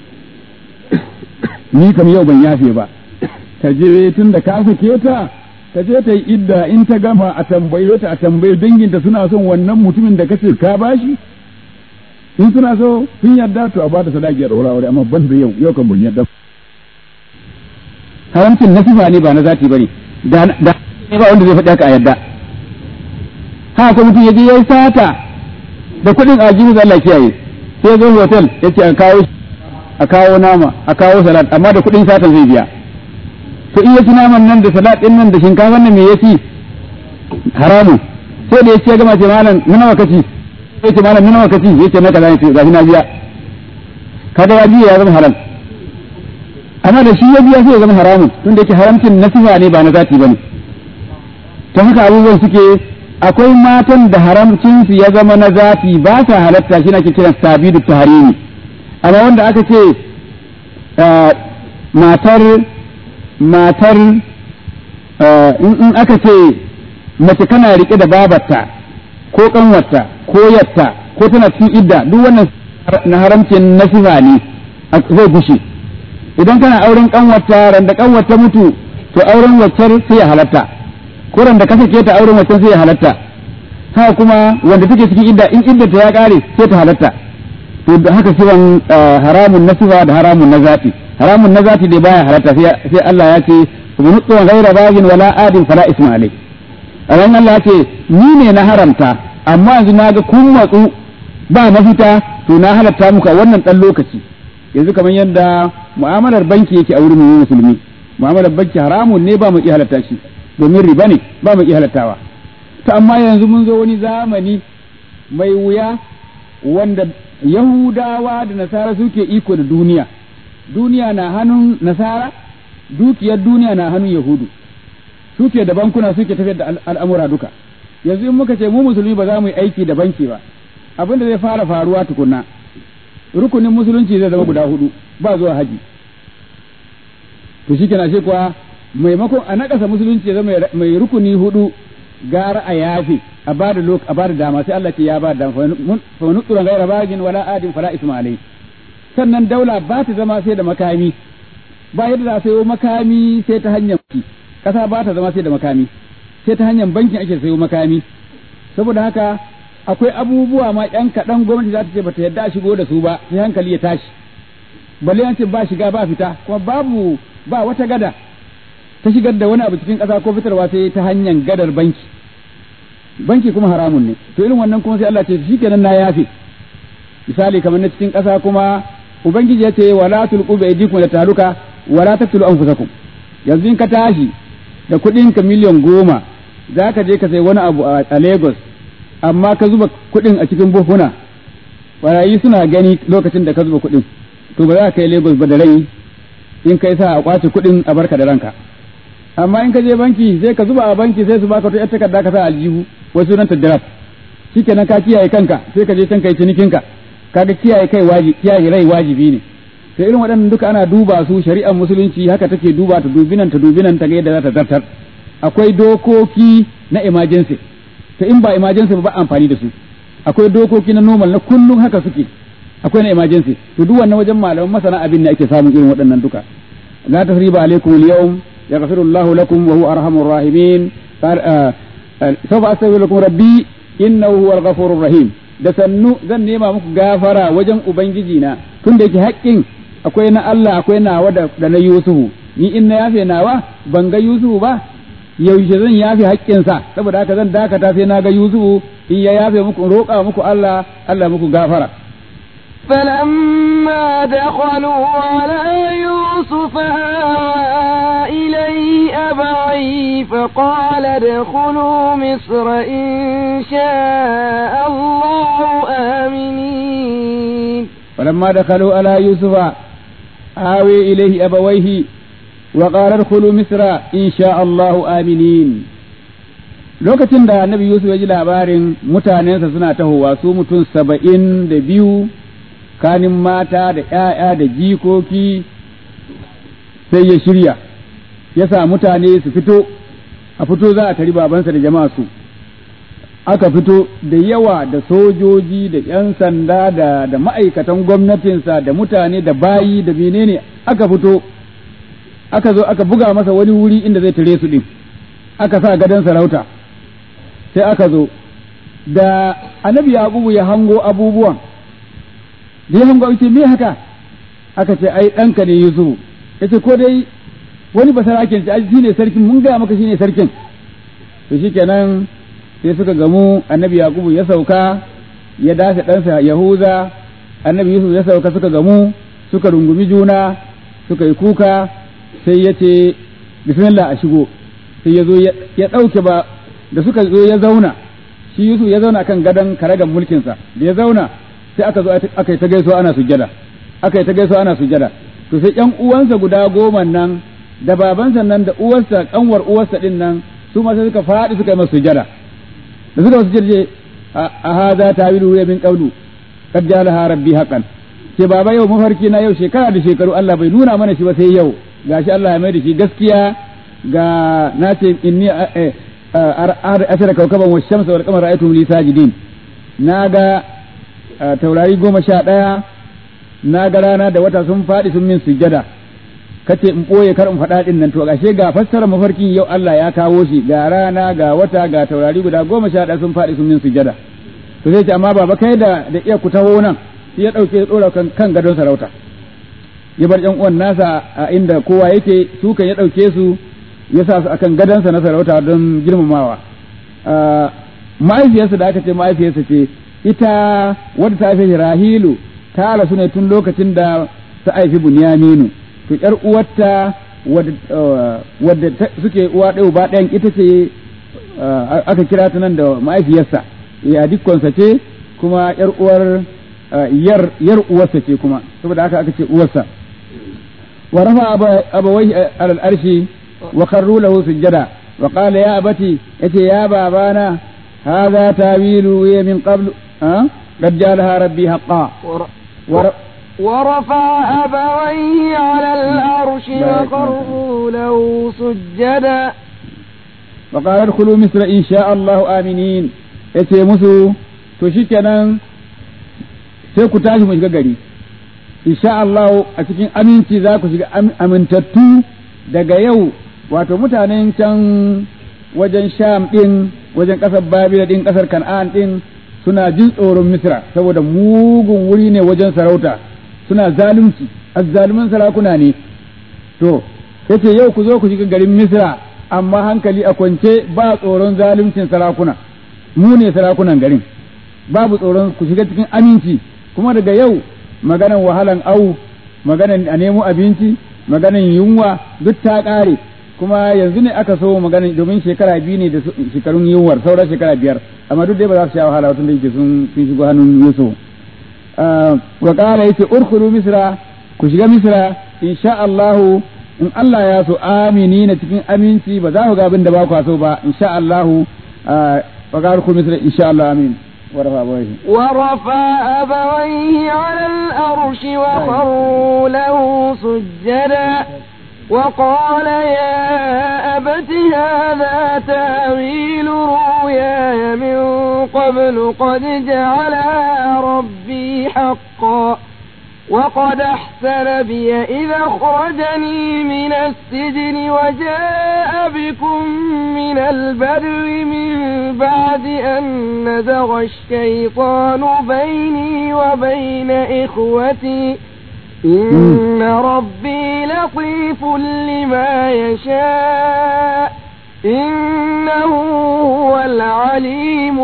ni kam yau ban yafe ba ta je tun da ka sake ta ta je ta yi idda in ta gama a tambaye ta a tambaye danginta suna son wannan mutumin da kace ka bashi in suna so sun yarda to a bada sadaki a daura aure amma ban da yau yau kan mun yarda haramcin nasifa ne ba na zati bane da da ba wanda zai faɗi haka a yarda haka ko mutum yaje yayi sata da kuɗin ajibu da Allah kiyaye sai zo hotel yace a kawo a kawo nama a kawo salat amma da kuɗin satan zai biya to in yaci naman nan da salat din nan da shinkafan nan me yaci haramu sai da yace ga mace malam nawa kaci sai ce malam nawa kaci yace na kaza yace gashi na biya kada ya biya ya zama haram amma da shi ya biya sai ya zama haramun tunda yake haramcin nasiha ne ba na zati bane ta haka abubuwan suke akwai matan da haramcin su ya zama na zati ba sa halatta shi nake kiran sabidu tahrimi amma wanda aka ce matar matar in aka ce mace kana rike da babarta ko kanwarta ko yatta ko tana cikin idda duk wannan na haramcin nasiha ne zai gushe idan kana auren kanwarta ran da kanwarta mutu to auren waccar sai ya halatta ko ran da ka sake ta auren waccar sai ya halatta haka kuma wanda take cikin idda in idda ta ya kare sai ta halatta to da haka siwan haramun nasiha da haramun nazati haramun nazati dai baya halatta sai Allah ya ce subhanahu wa ghayra bagin wala adin fala isma alai ran Allah ya ce ni ne na haramta amma yanzu naga kun matsu ba mafita to na halatta muka wannan dan lokaci yanzu kamar yadda mu'amalar banki yake a wurin musulmi mu'amalar banki haramun ne ba mu iya halatta shi domin riba ne ba mu iya halattawa to amma yanzu mun zo wani zamani mai wuya wanda yahudawa da nasara suke iko da duniya duniya na hannun nasara dukiyar duniya na hannun yahudu suke da bankuna suke tafiyar da al'amura duka yanzu in muka ce mu musulmi ba za mu yi aiki da banki ba abin da zai fara faruwa tukunna rukunin musulunci zai zama guda hudu ba zuwa haji to shi kenan shi kuwa maimakon a nakasa musulunci zama mai rukuni hudu gara a yafi a ba da a ba da dama sai Allah ce ya ba da dama fa nuqran ghayra bagin wala adin fala isma alai sannan daula ba ta zama sai da makami ba yadda za sayo makami sai ta hanyar banki kasa ba ta zama sai da makami sai ta hanyar bankin ake sayo makami saboda haka akwai abubuwa ma yan kaɗan gwamnati za ta ce bata yadda a shigo da su ba sai hankali ya tashi balle an ce ba shiga ba fita kuma babu ba wata gada ta shigar da wani abu cikin ƙasa ko fitarwa sai ta hanyar gadar banki banki kuma haramun ne to irin wannan kuma sai Allah ce shikenan na yafe misali kamar na cikin ƙasa kuma ubangiji ya ce wala tulqu bi aydikum la taluka wala taqtulu anfusakum yanzu in ka tashi da kuɗin ka miliyan goma za ka je ka sai wani abu a Lagos amma ka zuba kuɗin a cikin buhuna barayi suna gani lokacin da ka zuba kuɗin to ba za ka kai Lagos ba da rai in kai sa a kwace kuɗin a barka da ranka amma in ka je banki sai ka zuba a banki sai su baka to yar takarda ka sa aljihu wasu nan tadrat shikenan ka kiyaye kanka sai ka je can kai cinikin ka kaga kiyaye kai wajibi kiyaye rai wajibi ne to irin waɗannan duka ana duba su shari'ar musulunci haka take duba ta dubinan ta dubinan ta ga yadda za ta zartar akwai dokoki na emergency to in ba emergency ba ba amfani da su akwai dokoki na normal na kullum haka suke akwai na emergency to duk wannan wajen malaman masana abin ne ake samun irin waɗannan duka la tasriba alaikum al-yawm yaghfiru Allahu lakum wa huwa arhamur rahimin sawfa astaghfiru lakum rabbi innahu huwal ghafurur rahim da sannu zan nema muku gafara wajen ubangiji na tunda yake haƙƙin akwai na Allah akwai nawa da na Yusufu ni in na yafe nawa ban ga Yusufu ba yaushe zan yafe haƙƙinsa saboda haka zan dakata sai na ga Yusufu in ya yafe muku roƙa muku Allah Allah muku gafara فلما دخلوا على يوسف آوى إليه أبويه فقال ادخلوا مصر إن شاء الله آمنين فلما دخلوا على يوسف آوى إليه أبويه وقال ادخلوا مصر إن شاء الله آمنين lokacin da annabi Yusuf ya ji labarin mutanensa suna tahowa su mutum saba'in da biyu kanin mata da ‘ya'ya da jikoki sai ya shirya ya sa mutane su fito a fito za a tari babansa da jama'a su aka fito da yawa da sojoji da ‘yan sanda da, da ma'aikatan gwamnatinsa da mutane da bayi da menene aka fito aka zo aka buga masa wani wuri inda zai tare su ɗin aka sa gadon sarauta sai aka zo da annabi yaqubu ya hango abubuwan da ya hango yace me haka aka ce ai ɗanka ne yusuf yace ko dai wani basarakin ce ai shine sarkin mun ga maka shine sarkin to shikenan sai suka gamu annabi yaqubu ya sauka ya dace ɗansa yahuza annabi yusuf ya sauka suka gamu suka rungumi juna suka yi kuka sai ya ce bismillah a shigo sai ya zo ya ɗauke ba da suka zo ya zauna shi yusuf ya zauna kan gadon karagan mulkinsa da ya zauna sai aka zo aka yi ta gaisuwa ana sujjada aka yi ta gaisuwa ana sujjada to sai ƴan uwansa guda goma nan da babansa nan da uwarsa kanwar uwarsa din nan su ma sai suka faɗi suka yi masa sujjada da suka wasu jirje a haza tawilu ya min qawlu qad jalaha rabbi haqqan ce baba yau mafarki na yau shekara da shekaru Allah bai nuna mana shi ba sai yau gashi Allah ya mai da shi gaskiya ga nace inni ashara kaukaban wa shamsa wal qamara ra'aytum li sajidin naga taurari goma sha ɗaya naga rana da wata sun faɗi sun min sujjada kace in boye kar in faɗa din nan to gashe ga fassara mafarkin yau Allah ya kawo shi ga rana ga wata ga taurari guda goma sha ɗaya sun faɗi sun min sujjada to sai ce amma baba kai da da iya ku taho nan sai ya dauke ya dora kan kan gadon sarauta ya bar ƴan uwan nasa a inda kowa yake su kan ya dauke su ya sa su akan gadonsa na sarauta don girmamawa mahaifiyarsa da aka ce mahaifiyarsa ce ita wadda ta haife Rahilu ta rasu ne tun lokacin da ta haifi Bunyaminu to ƴar uwarta wadda suke uwa ɗaya uba ɗayan ita ce aka kira ta nan da mahaifiyarsa ya dikkonsa ce kuma ƴar uwar yar yar uwarsa ce kuma saboda haka aka ce uwarsa wa rafa abawai alal arshi wa kharru lahu sujada wa qala ya abati yace ya babana hadha tawilu ya min qablu ha qad jalaha rabbi haqqan ورفع أبويه على العرش وخروا له سجدا وقال ادخلوا مصر إن شاء الله آمنين yace musu to shikenan sai ku tashi mu shiga gari insha Allah a cikin aminci za ku shiga amintattu daga yau wato mutanen can wajen Sham din wajen kasar Babila din kasar Kan'an din suna jin tsoron Misra saboda mugun wuri ne wajen sarauta suna zalunci azzaluman sarakuna ne to yace yau ku zo ku shiga garin Misra amma hankali a kwance ba tsoron zaluncin sarakuna mu ne sarakunan garin babu tsoron ku shiga cikin aminci kuma daga yau maganan wahalan au maganan a nemo abinci maganan yunwa duk ta ƙare kuma yanzu ne aka so maganan domin shekara biyu ne da shekarun yunwar sauran shekara biyar amma duk dai ba za su sha wahala tun da yake sun sun shigo hannun Yusuf wa qala yace urkhulu misra ku shiga misra insha Allah in Allah ya so amini na cikin aminci ba za ku ga abin da ba ku so ba insha Allah wa qala urkhulu misra insha Allah amin ورفع أبويه ورفع أبويه على الأرش وخروا له سجدا وقال يا أبت هذا تأويل رؤياي من قبل قد جعلها ربي حقا وقد أحسن بي إذا أخرجني من السجن وجاء بكم من البر من بعد أن نزغ الشيطان بيني وبين إخوتي إن ربي لطيف لما يشاء إنه هو العليم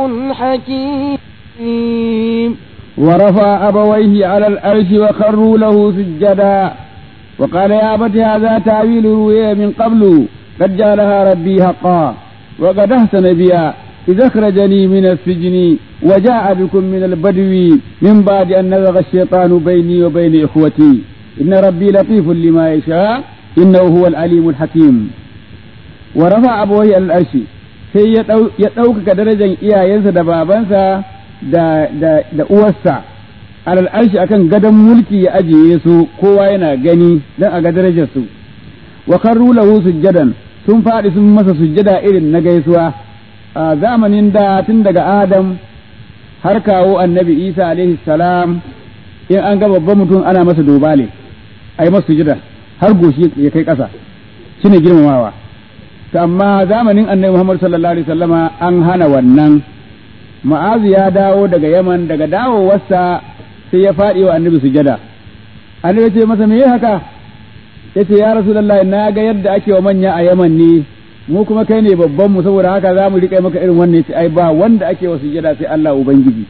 الحكيم ورفع أبويه على الأرش وخروا له سجدا وقال يا أبت هذا تأويل رؤيا من قبل قد جعلها ربي حقا وقد أحسن بي إذا أخرجني من السجن وجاء بكم من البدو من بعد أن نزغ الشيطان بيني وبين إخوتي إن ربي لطيف لما يشاء إنه هو العليم الحكيم ورفع أبويه على الأرش sai ya ɗaukaka darajar iyayensa da babansa da da da uwarsa alal arshi akan gadon mulki ya ajiye su kowa yana gani dan a ga darajar su wa karru lahu sujjadan sun faɗi sun masa sujjada irin na gaisuwa a zamanin da tun daga Adam har kawo annabi Isa alaihi salam in an ga babban mutum ana masa dobale ai masa sujjada har goshi ya kai ƙasa shine girmamawa amma zamanin annabi Muhammad sallallahu alaihi wasallama an hana wannan. Ma'azu ya dawo daga Yaman, daga dawowarsa sai ya faɗi wa annabi sujada. Annabi ce masa me haka? Yace ya Rasulullahi na ga yadda ake wa manya a Yaman ne, mu kuma kai ne babban mu saboda haka za mu riƙa maka irin wannan. Yace ai ba wanda ake wa sujada sai Allah Ubangiji.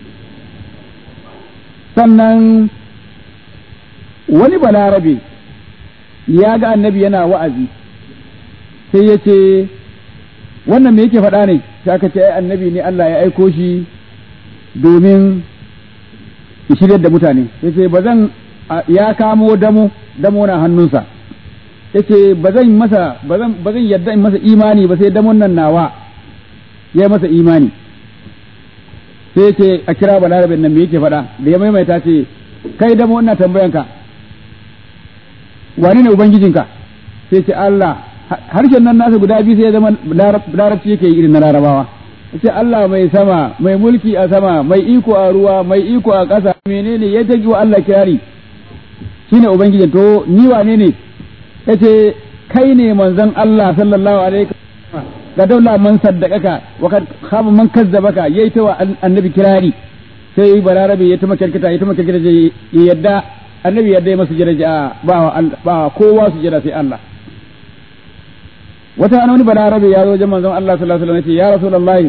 Sannan wani balarabe ya ga annabi yana wa'azi sai ya ce wannan me yake faɗa ne? Sai aka ce ai annabi ne Allah ya aiko shi domin shiryar da mutane. Yace ba zan ya kamo damo damo na hannunsa. Yace ba zan masa ba zan ba zan yadda in masa imani ba sai damon nan nawa ya masa imani. Sai yace a kira balarabin nan me yake faɗa? Da ya maimaita ce kai damo ina tambayanka wani ne ubangijinka? Sai ce Allah. Harshen nan nasa guda biyu sai ya zama larabci yake irin na larabawa. Sai Allah mai sama, mai mulki a sama, mai iko a ruwa, mai iko a ƙasa, menene ya tagi wa Allah kirari shine ubangijin. To ni wane ne? Yace kai ne manzon Allah sallallahu alaihi wasallam, ga daula man saddaqaka wa kad khaba man kazzabaka, yayi ta wa annabi kirari. Sai balarabe ya tuma kirkita ya tuma kirkita ya yadda annabi yadda ya masa jira ba ba kowa su jira sai Allah. Wata wani balarabe ya zo wajen manzon Allah sallallahu alaihi wasallam ya ce ya Rasulullahi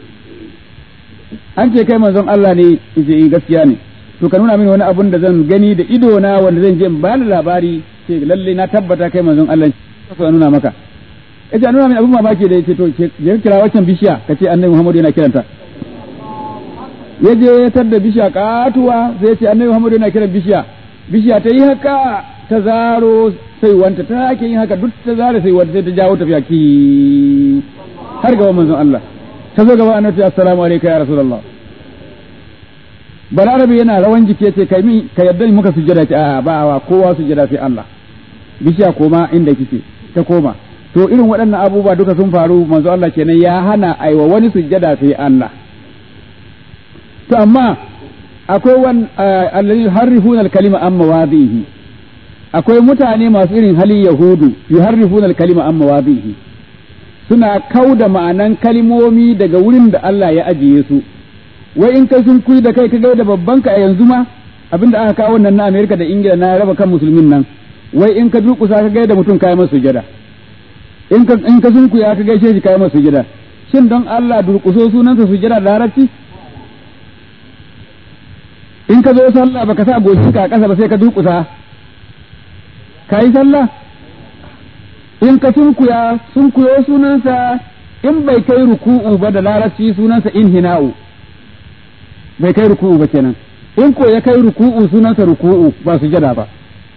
an ce kai manzon Allah ne. Yace gaskiya ne. To ka nuna mini wani abun da zan gani da ido na wanda zan je in ba ni labari ce lalle na tabbata kai manzon Allah ne. Ka nuna maka. Yace nuna mini abun mamaki da yace to je kira wancan bishiya kace annabi Muhammad yana kiranta. Yaje ya tadda bishiya katuwa sai ya ce annabi Muhammad yana kiran bishiya. Bishiya ta yi haka ta zaro sai wanta ta ake yin haka duk ta zara sai wanta sai ta jawo tafiya ki har gaba manzon Allah ta zo gaba annabi assalamu alayka ya rasulullah. Balarabe yana rawan jiki yace kai mi ka yadda muka sujjada ki a ba wa kowa sujjada sai Allah. Bishiya koma inda kike ta koma. To irin waɗannan abubuwa duka sun faru manzon Allah kenan ya hana aiwa wani sujjada sai Allah. To amma akwai wan alladhi harifuna al-kalima an mawadihi, akwai mutane masu irin halin yahudu yuharrifuna al-kalima an mawadihi, suna kauda ma'anan kalimomi daga wurin da Allah ya ajiye su. Wai in kai sun kuyi da kai ka ga da babban ka a yanzu ma abinda aka kawo nan na America da Ingila na raba kan musulmin nan, wai in ka durkusa ka ga da mutum kai masa sujada, in ka in ka sun kuya ka gaishe shi kai masa sujada. Shin don Allah durkuso sunansa sujada da larabci? In ka zo sallah baka sa goshi ka kasa ba sai ka durkusa kai sallah. In ka sunkuya sunkuyo sunansa in bai kai ruku'u ba da larabci sunansa inhina'u, bai kai ruku'u ba kenan. In ko ya kai ruku'u sunansa ruku'u ba sujada ba.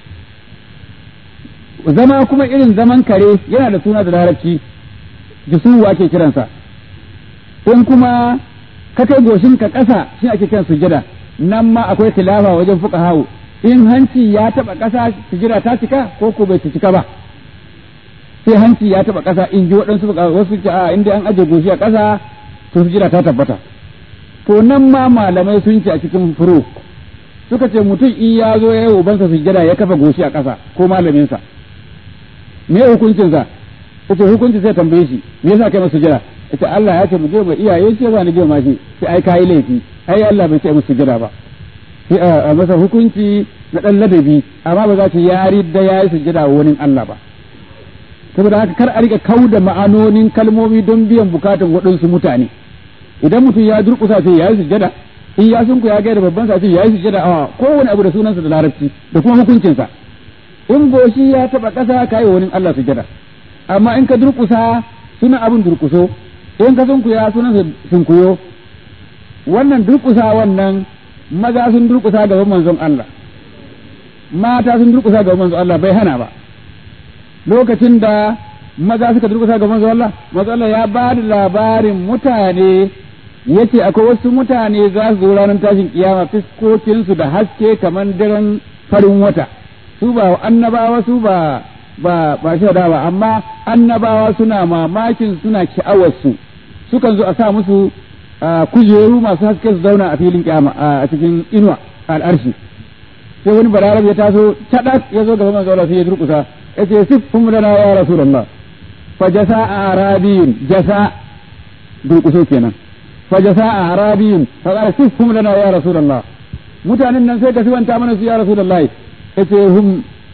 Zama kuma irin zaman kare yana da suna da larabci jusuwa ake kiransa. In kuma ka kai goshin ka kasa shi ake kiran sujada. Nan ma akwai khilafa wajen fuqaha, in hanci ya taba kasa sujada ta cika ko ko bai cika ba. Sai hanci ya taba kasa in ji waɗansu fuqaha, wasu ce a inda an aje goshi a kasa to sujada ta tabbata. To nan ma malamai sun ce a cikin furu suka ce mutum in ya zo ya yi ubansa sujada ya kafa goshi a kasa ko malamin sa me hukuncin sa? Yace hukunci sai tambaye shi me yasa kai masa sujada? Yace Allah ya ce mu je ba iyaye ce za ni je ma shi sai ai kai laifi, ai Allah bai ce musu sujada ba, sai a masa hukunci na dan ladabi, amma ba za ta yari da yayi sujada wani Allah ba. Saboda haka kar a rika kauda ma'anonin kalmomi don biyan bukatun waɗansu mutane. Idan mutum ya durƙusa sai yayi sujada, in ya sunku ya gaida babban sa sai yayi sujada, a kowane abu da sunansa da larabci da kuma hukuncinsa. In goshi ya taba ƙasa kai wani Allah sujada, amma in ka durƙusa sunan abin durƙuso, in ka sunkuya sunansa sunkuyo. Wannan durƙusa wannan maza sun durƙusa gaban manzon Allah, mata sun durƙusa gaban manzon Allah bai hana ba. Lokacin da maza suka durƙusa gaban manzon Allah, manzon Allah ya ba da labarin mutane, yace akwai wasu mutane za su zo ranar tashin kiyama fiskokinsu da haske kamar daren farin wata. Su ba annabawa su ba ba ba shaida ba, amma annabawa suna mamakin suna sha'awar su, sukan zo a sa musu kujeru masu haske su zauna a filin kiyama a cikin inuwa al'arshi. Sai wani balarabe ya taso tadak ya zo gaban manzo Allah sai ya durkusa yace sifhum lana ya rasulullah, fajasa arabiyun jasa durkuso kenan fajasa arabiyun fa qala sifhum lana ya rasulullah mutanen nan sai ka sifanta mana su ya rasulullah yace hum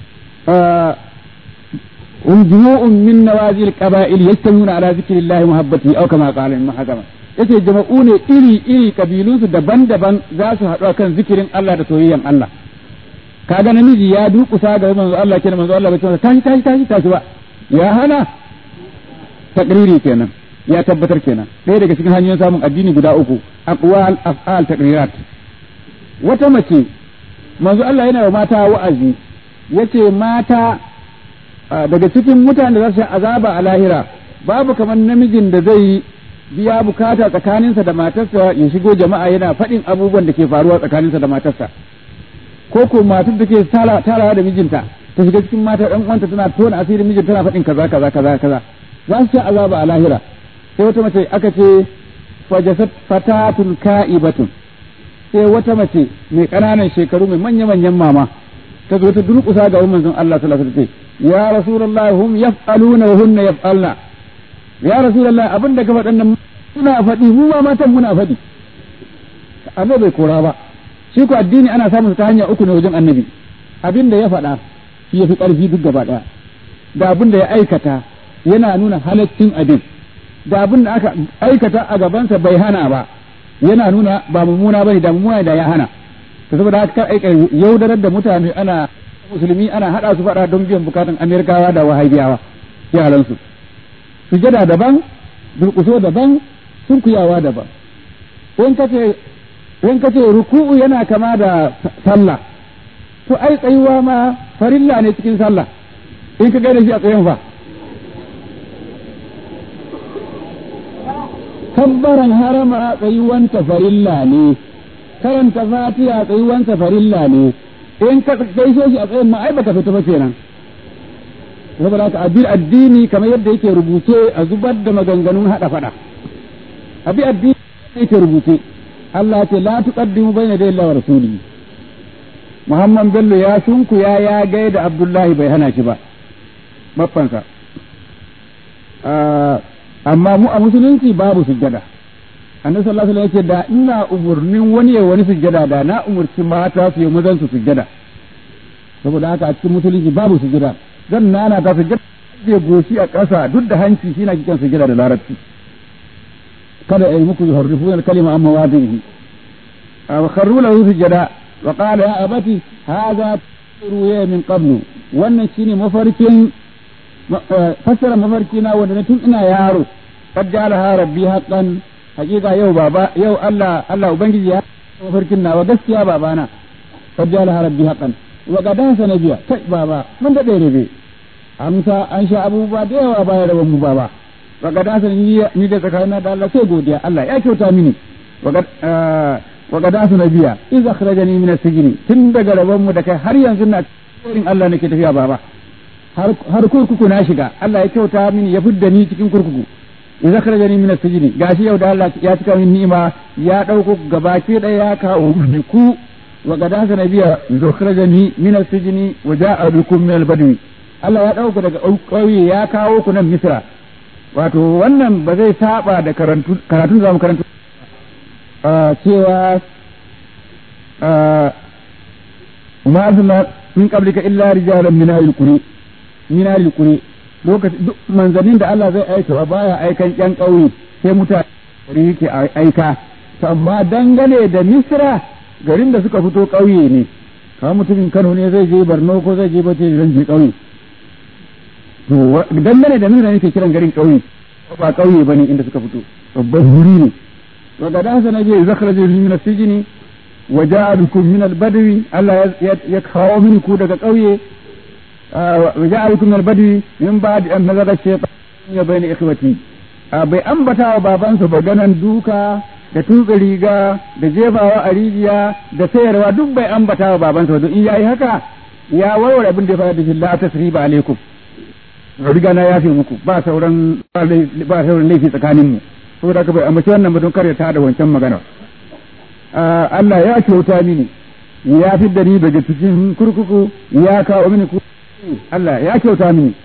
hum jumu'un min nawazil qaba'il yastamuna ala zikrillahi muhabbati aw kama qala in mahakama yace jama'u ne iri iri kabilun su daban-daban za su haɗu kan zikirin Allah da soyayyan Allah kaga namiji ya dukusa ga manzo Allah kenan manzo Allah bai ce tashi tashi tashi tashi ba ya hana takriri kenan ya tabbatar kenan ɗaya daga cikin hanyoyin samun addini guda uku aqwal af'al takrirat wata mace manzo Allah yana wa mata wa'azi yace mata daga cikin mutanen da za su azaba a lahira babu kamar namijin da zai biya bukata tsakaninsa da matarsa ya shigo jama'a yana faɗin abubuwan da ke faruwa tsakaninsa da matarsa ko ko matar da ke tarawa da mijinta ta shiga cikin mata ɗan uwanta tana tona asirin mijin tana faɗin kaza kaza kaza kaza za su ci azaba a lahira sai wata mace aka ce fajasat fatatun ka'ibatun sai wata mace mai ƙananan shekaru mai manya manyan mama ta zo ta durƙusa ga manzon Allah sallallahu alaihi wasallam ya rasulullah hum yaf'aluna wa hunna yaf'alna ya rasulullah abin da ka faɗan nan muna faɗi mu ma matan muna faɗi annabi bai kora ba shi ko addini ana samun ta hanya uku ne wajen annabi abin da ya faɗa shi yafi ƙarfi duk gaba ɗaya da abin da ya aikata yana nuna halaccin abin da abin da aka aikata a gabansa bai hana ba yana nuna ba mummuna bane da mummuna da ya hana to saboda haka kar aika yaudarar da mutane ana musulmi ana hada su faɗa don biyan bukatun amerikawa da wahabiyawa yaransu sujada daban durƙuso daban sunkuyawa daban in kace in kace ruku'u yana kama da sallah to ai tsayuwa ma farilla ne cikin sallah in ka gaida shi a tsayin fa kabbaran harama tsayuwanta farilla ne karanta fatiha tsayuwanta farilla ne in ka gaishe shi a tsayin ma ai baka fita ba kenan saboda haka abin addini kamar yadda yake rubuce a zubar da maganganun hada fada abin addini yake rubuce Allah ya ce la tuqaddimu bayna yaday Allah wa rasulihi Muhammad Bello ya sunku ya ya gaida Abdullahi bai hana shi ba baffansa amma mu a musulunci babu sujjada annabi sallallahu alaihi wasallam yake da ina umurnin wani ya wani sujjada da na umurci mata su yi mazan su sujjada saboda haka a cikin musulunci babu sujjada zan nana ta sujjada ke goshi a ƙasa duk da hanci shi na kikan sujjada da larabci kada ai muku yuharrifuna al-kalima amma wadihi aw kharru lahu sujjada wa qala ya abati hadha ruya min qablu wannan shine mafarkin fassara mafarki na wanda na tun ina yaro qad ja'alaha rabbi haqqan hakika yau baba yau Allah Allah ubangiji ya mafarkin na wa gaskiya babana qad ja'alaha rabbi haqqan wa gadan sanabiya kai baba mun da dare be amsa an sha abubuwa da yawa baya da mu baba wa gadan sanabiya ni da tsakanina da Allah sai godiya Allah ya kyauta mini wa gadan sanabiya idza akhrajani min as-sijni tun daga rabon mu da kai har yanzu na cikin Allah nake tafiya baba har kurkuku na shiga Allah ya kyauta mini ya fidda ni cikin kurkuku idza kharajani min as-sijni gashi yau da Allah ya cika min ni'ima ya dauko gabaki da ya kawo ku wa gadansa nabiya idza kharajani min as-sijni wa ja'a bikum min al-badwi Allah ya dauko daga kauye ya kawo ku nan Misra wato wannan ba zai saba da karatu karatun zamu karanta cewa ma azna min qablika illa rijalan min al-qura minari kure lokaci duk manzannin da Allah zai aika ba baya aikan yan ƙauye sai mutane yake aika to amma dangane da Misra garin da suka fito ƙauye ne kamar mutumin Kano ne zai je Borno ko zai je Bauchi zai je ƙauye to dangane da Misra ne ke kiran garin ƙauye ba ƙauye bane inda suka fito babban wuri ne to ga da sana je zakhraja min as-sijni wa ja'a bikum min al-badwi Allah ya kawo min ku daga ƙauye وجعلكم من البدو من بعد أن نزل الشيطان بين إخوتي bai ambata wa babansa ba ganan duka da tuka riga da jefawa a rijiya da sayarwa duk bai ambata wa babansa ba in yayi haka ya warware abin da ya fara da shi la tasriba alaikum riga na yafe muku ba sauran ba sauran laifi tsakanin mu saboda haka bai ambaci wannan ba don kare ta da wancan magana Allah ya kyauta mini ya fidda ni daga cikin kurkuku ya kawo mini ku Allah ya kyauta mini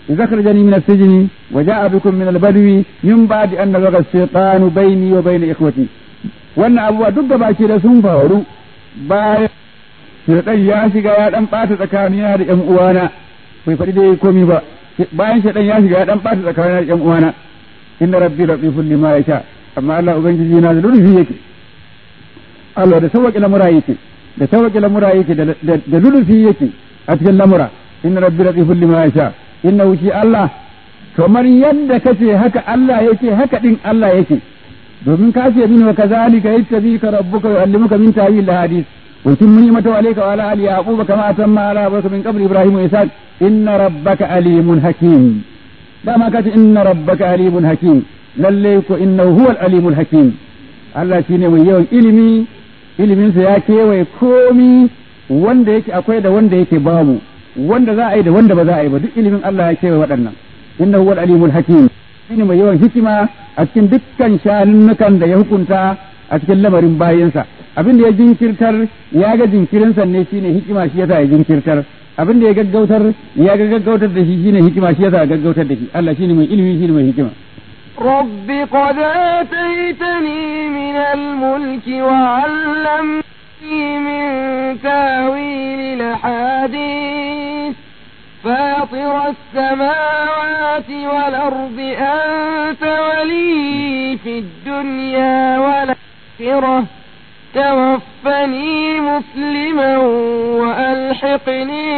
idza akhrajani min as-sijni wa ja'a bikum min al-badwi min ba'di an nazaga ash-shaytanu bayni wa bayna ikhwati wannan abuwa duk da baki da sun faru bayan shaytan ya shiga ya dan bata tsakanina da ƴan uwana bai faɗi dai komai ba bayan shaytan ya shiga ya dan bata tsakanina da ƴan uwana inna rabbi latifun lima yasha amma Allah ubangiji na da lulufi yake Allah da sauƙi lamura yake da sauƙi lamura yake da lulufi yake a cikin lamura inna rabbi latifun lima yasha innahu shi Allah kamar yadda kace haka Allah yake haka din Allah yake domin ka ce min wa kazalika yattabika rabbuka yu'allimuka min ta'wil hadith wa yutimmu ni'matahu alayka wa ala ali yaquba kama atamma ala abaika min qabli ibrahim wa isaac inna rabbaka alimun hakim dama kace inna rabbaka alimun hakim lalle ko innahu huwal alimul hakim Allah shine mai yawan ilimi ilimin sa ya kewaye komi wanda yake akwai da wanda yake babu wanda za a yi da wanda ba za a yi ba duk ilimin Allah ya kewaye waɗannan innahu huwal alimul hakim shine mai yawan hikima a cikin dukkan shanunnukan da ya hukunta a cikin lamarin bayinsa abin da ya jinkirtar ya ga jinkirinsa ne shine hikima shi yasa ya jinkirtar abin da ya gaggautar ya ga gaggautar da shi shine hikima shi yasa ya gaggautar da shi Allah shine mai ilimi shine mai hikima رب قد آتيتني من الملك وعلمتني من تاويل الأحاديث فاطر السماوات والأرض أنت ولي في الدنيا والآخرة توفني مسلما وألحقني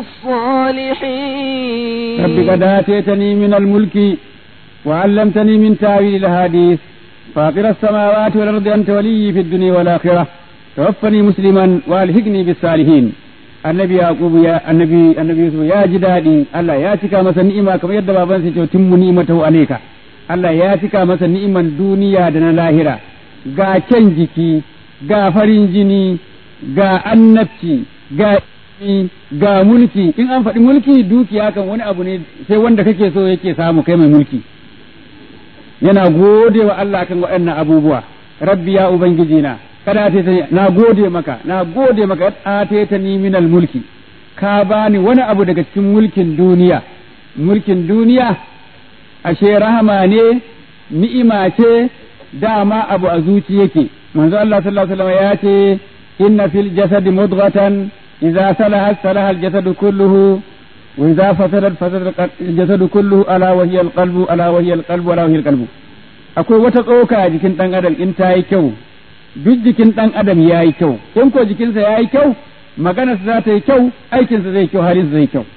بالصالحين رب قد آتيتني من الملك وعلمتني من تاويل الأحاديث فاطر السماوات والأرض أنت ولي في الدنيا والآخرة توفني مسلما وألحقني بالصالحين النبي يعقوب يا النبي النبي يوسف يا جدادي الله يا cika masa ni'ima kamar yadda baban sa ce timmu ni'matahu alayka Allah ya cika masa ni'iman duniya da na lahira ga kyan jiki ga farin jini ga annabci ga ga mulki in an faɗi mulki dukiya kan wani abu ne sai wanda kake so yake samu kai mai mulki yana gode wa Allah kan waɗannan abubuwa rabbi ya ubangiji na kada ta na gode maka na gode maka ateta ni minal mulki ka bani wani abu daga cikin mulkin duniya mulkin duniya ashe rahama ne ni'ima ce dama abu a zuci yake manzo Allah sallallahu alaihi wasallam ya ce inna fil jasadi mudghatan idza salaha salaha al jasadu kulluhu wa idza fasadat fasada al jasadu kulluhu ala wa hiya al qalbu ala wa hiya al qalbu ala wa hiya al qalbu akwai wata tsoka a jikin dan adam in ta yi kyau duk jikin dan adam ya yi kyau in ko jikinsa ya yi kyau maganarsa za ta yi kyau aikinsa zai kyau halinsa zai kyau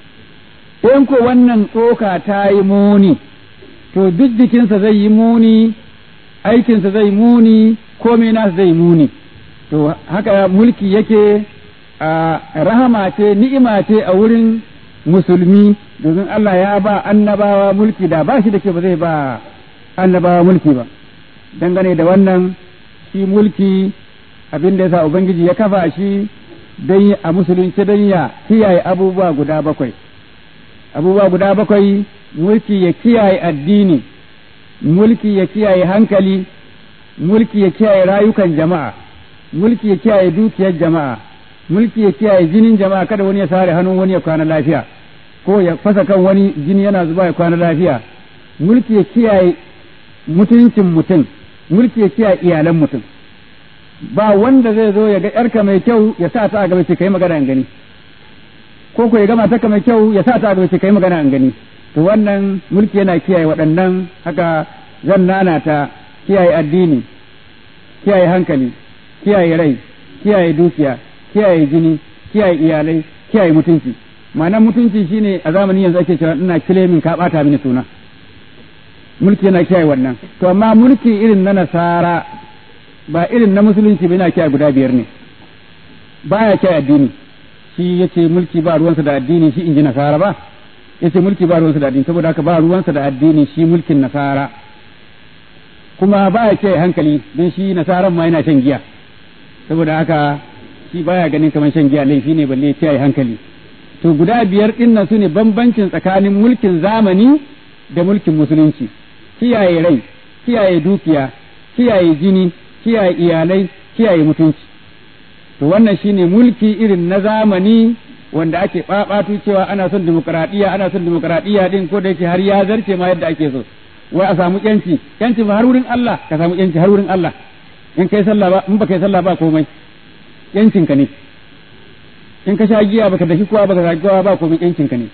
in ko wannan tsoka ta yi muni to duk jikinsa zai yi muni aikinsa zai muni komai nasa zai muni to haka mulki yake a rahama ce ni'ima ce a wurin musulmi domin Allah ya ba annabawa mulki da ba shi da ke ba zai ba annabawa mulki ba dangane da wannan shi mulki abin da yasa ubangiji ya kafa shi don a musulunci don ya kiyaye abubuwa guda bakwai abubuwa guda bakwai mulki ya kiyaye addini mulki ya kiyaye hankali mulki ya kiyaye rayukan jama'a mulki ya kiyaye dukiyar jama'a mulki ya kiyaye jinin jama'a kada wani ya sare hannun wani ya kwana lafiya ko ya fasa kan wani jini yana zuba ya kwana lafiya mulki ya kiyaye mutuncin mutum mulki ya kiyaye iyalan mutum ba wanda zai zo ya ga yarka mai kyau ya sa ta a gaba ce kai magana an gani ko ko ya gama taka mai kyau ya sa ta a gaba ce kai magana an gani to wannan mulki yana kiyaye waɗannan haka zan nana ta kiyaye addini kiyaye hankali kiyaye rai kiyaye dukiya kiyaye jini kiyaye iyalai kiyaye mutunci ma'anar mutunci shine a zamanin yanzu ake cewa ina kilemin ka bata mini suna mulki yana kiyaye wannan to amma mulki irin na nasara ba irin na musulunci ba yana kiyaye guda biyar ne baya kiyaye addini shi yace mulki ba ruwansa da addini shi inji nasara ba yace mulki ba ruwansa da addini saboda haka ba ruwansa da addini shi mulkin nasara kuma baya kiyaye hankali don shi nasaran ma yana shan giya saboda haka shi baya ganin kamar shan giya laifi ne balle kiyaye hankali to guda biyar din nan sune bambancin tsakanin mulkin zamani da mulkin musulunci kiyaye rai kiyaye dukiya kiyaye jini kiyaye iyalai kiyaye mutunci to wannan shine mulki irin na zamani wanda ake babatu cewa ana son demokradiya ana son demokradiya din ko da yake har ya zarce ma yadda ake so wai a samu yanci yanci ba har wurin Allah ka samu yanci har wurin Allah in kai sallah ba in ba kai sallah ba komai yancin ka ne in ka sha giya baka dashi kowa baka sha kowa ba komai yancin ka ne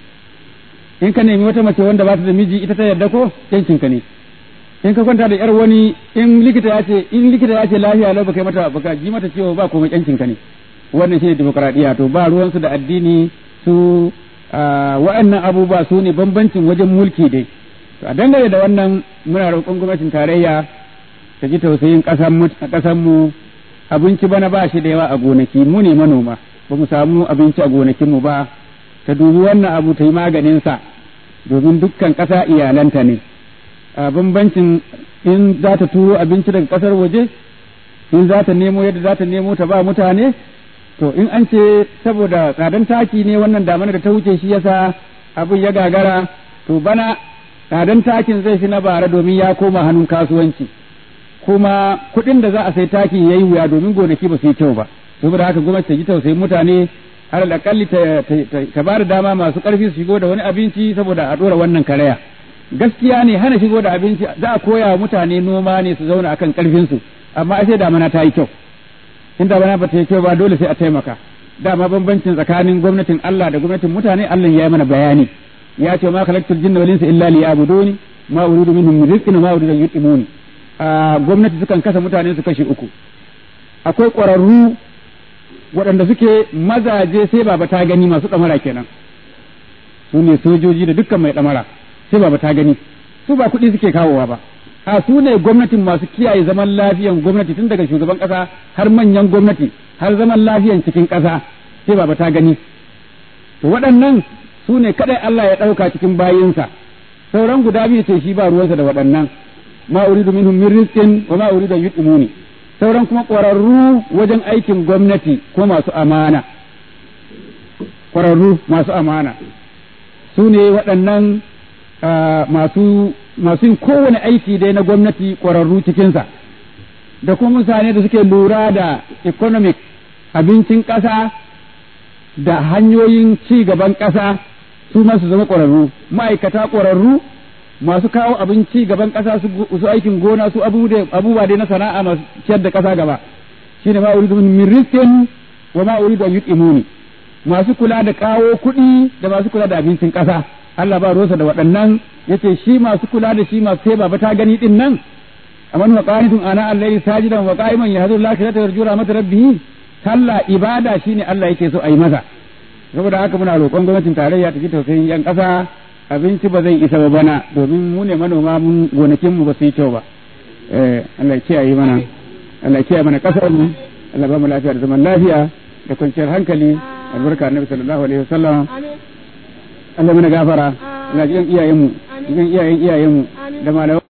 in ka nemi wata mace wanda ba ta da miji ita ta yarda ko yancin ka ne in ka kwanta da yar wani in likita ya ce in likita ya ce lafiya lau baka mata baka ji mata ciwo ba komai yancin ka ne wannan shine demokradiya to ba ruwan su da addini su wa'annan abubuwa su ne bambancin wajen mulki dai to a dangane da wannan muna roƙon gwamnatin tarayya ta ji tausayin ƙasar mu abinci bana ba shi da yawa a gonaki mu ne manoma ba mu samu abinci a gonakin mu ba ta dubi wannan abu ta yi maganin sa domin dukkan ƙasa iyalanta ne a bambancin in za ta turo abinci daga ƙasar waje in za ta nemo yadda za ta nemo ta ba mutane to in an ce saboda tsadan taki ne wannan damana da ta wuce shi yasa abin ya gagara to bana tsadan takin zai fi na bara domin ya koma hannun kasuwanci kuma kuɗin da za a sai taki yayi wuya domin gonaki ba su yi kyau ba saboda haka gwamnati ta ji tausayin mutane har alƙalli ta ta ba da dama masu ƙarfi su shigo da wani abinci saboda a ɗora wannan karaya gaskiya ne hana shigo da abinci za a koya wa mutane noma ne su zauna akan ƙarfinsu amma sai damana ta yi kyau in damana ba ta yi kyau ba dole sai a taimaka dama bambancin tsakanin gwamnatin Allah da gwamnatin mutane Allah ya yi mana bayani ya ce ma khalaqtul jinna wal insa illa liya'buduni ma uridu minhum min rizqin wa ma uridu an yut'imuni a gwamnati sukan kasa mutane su kashi uku akwai ƙwararru waɗanda suke mazaje sai baba ta gani masu ɗamara kenan su ne sojoji da dukkan mai ɗamara sai baba ta gani su ba kuɗi suke kawowa ba a su ne gwamnatin masu kiyaye zaman lafiyan gwamnati tun daga shugaban ƙasa har manyan gwamnati har zaman lafiyan cikin ƙasa sai baba ta gani to waɗannan su ne kadai Allah ya ɗauka cikin bayinsa sauran guda biyu ce shi ba ruwansa da waɗannan ma uridu minhum min rizqin wa ma uridu an yut'imuni sauran kuma ƙwararru wajen aikin gwamnati ko masu amana ƙwararru masu amana su ne waɗannan masu masu yin kowane aiki dai na gwamnati ƙwararru cikinsa da kuma mutane da suke lura da economic abincin ƙasa da hanyoyin ci gaban ƙasa su masu zama ƙwararru ma'aikata ƙwararru masu kawo abin ci gaban ƙasa su aikin gona su abubuwa dai na sana'a masu ciyar da ƙasa gaba shine ma uridu min rizqin wa ma uridu an yut'imuni masu kula da kawo kuɗi da masu kula da abincin ƙasa Allah ba rosa da waɗannan yace shi masu kula da shi masu sai baba ta gani din nan aman wa qanitun ana allahi sajidan wa qa'iman yahduru lakata yarjura mata rabbih kalla ibada shine Allah yake so a yi masa saboda haka muna roƙon gwamnatin tarayya ta ji tausayin yan ƙasa abinci ba zai isa ba bana domin mu ne manoma mun gonakin mu ba su yi kyau ba eh Allah ya kiyaye mana Allah ya kiyaye mana ƙasar mu Allah ba mu lafiya da zaman lafiya da kwanciyar hankali albarka annabi sallallahu alaihi wasallam Allah mana gafara Allah ji iyayen mu ji iyayen iyayen mu da malaman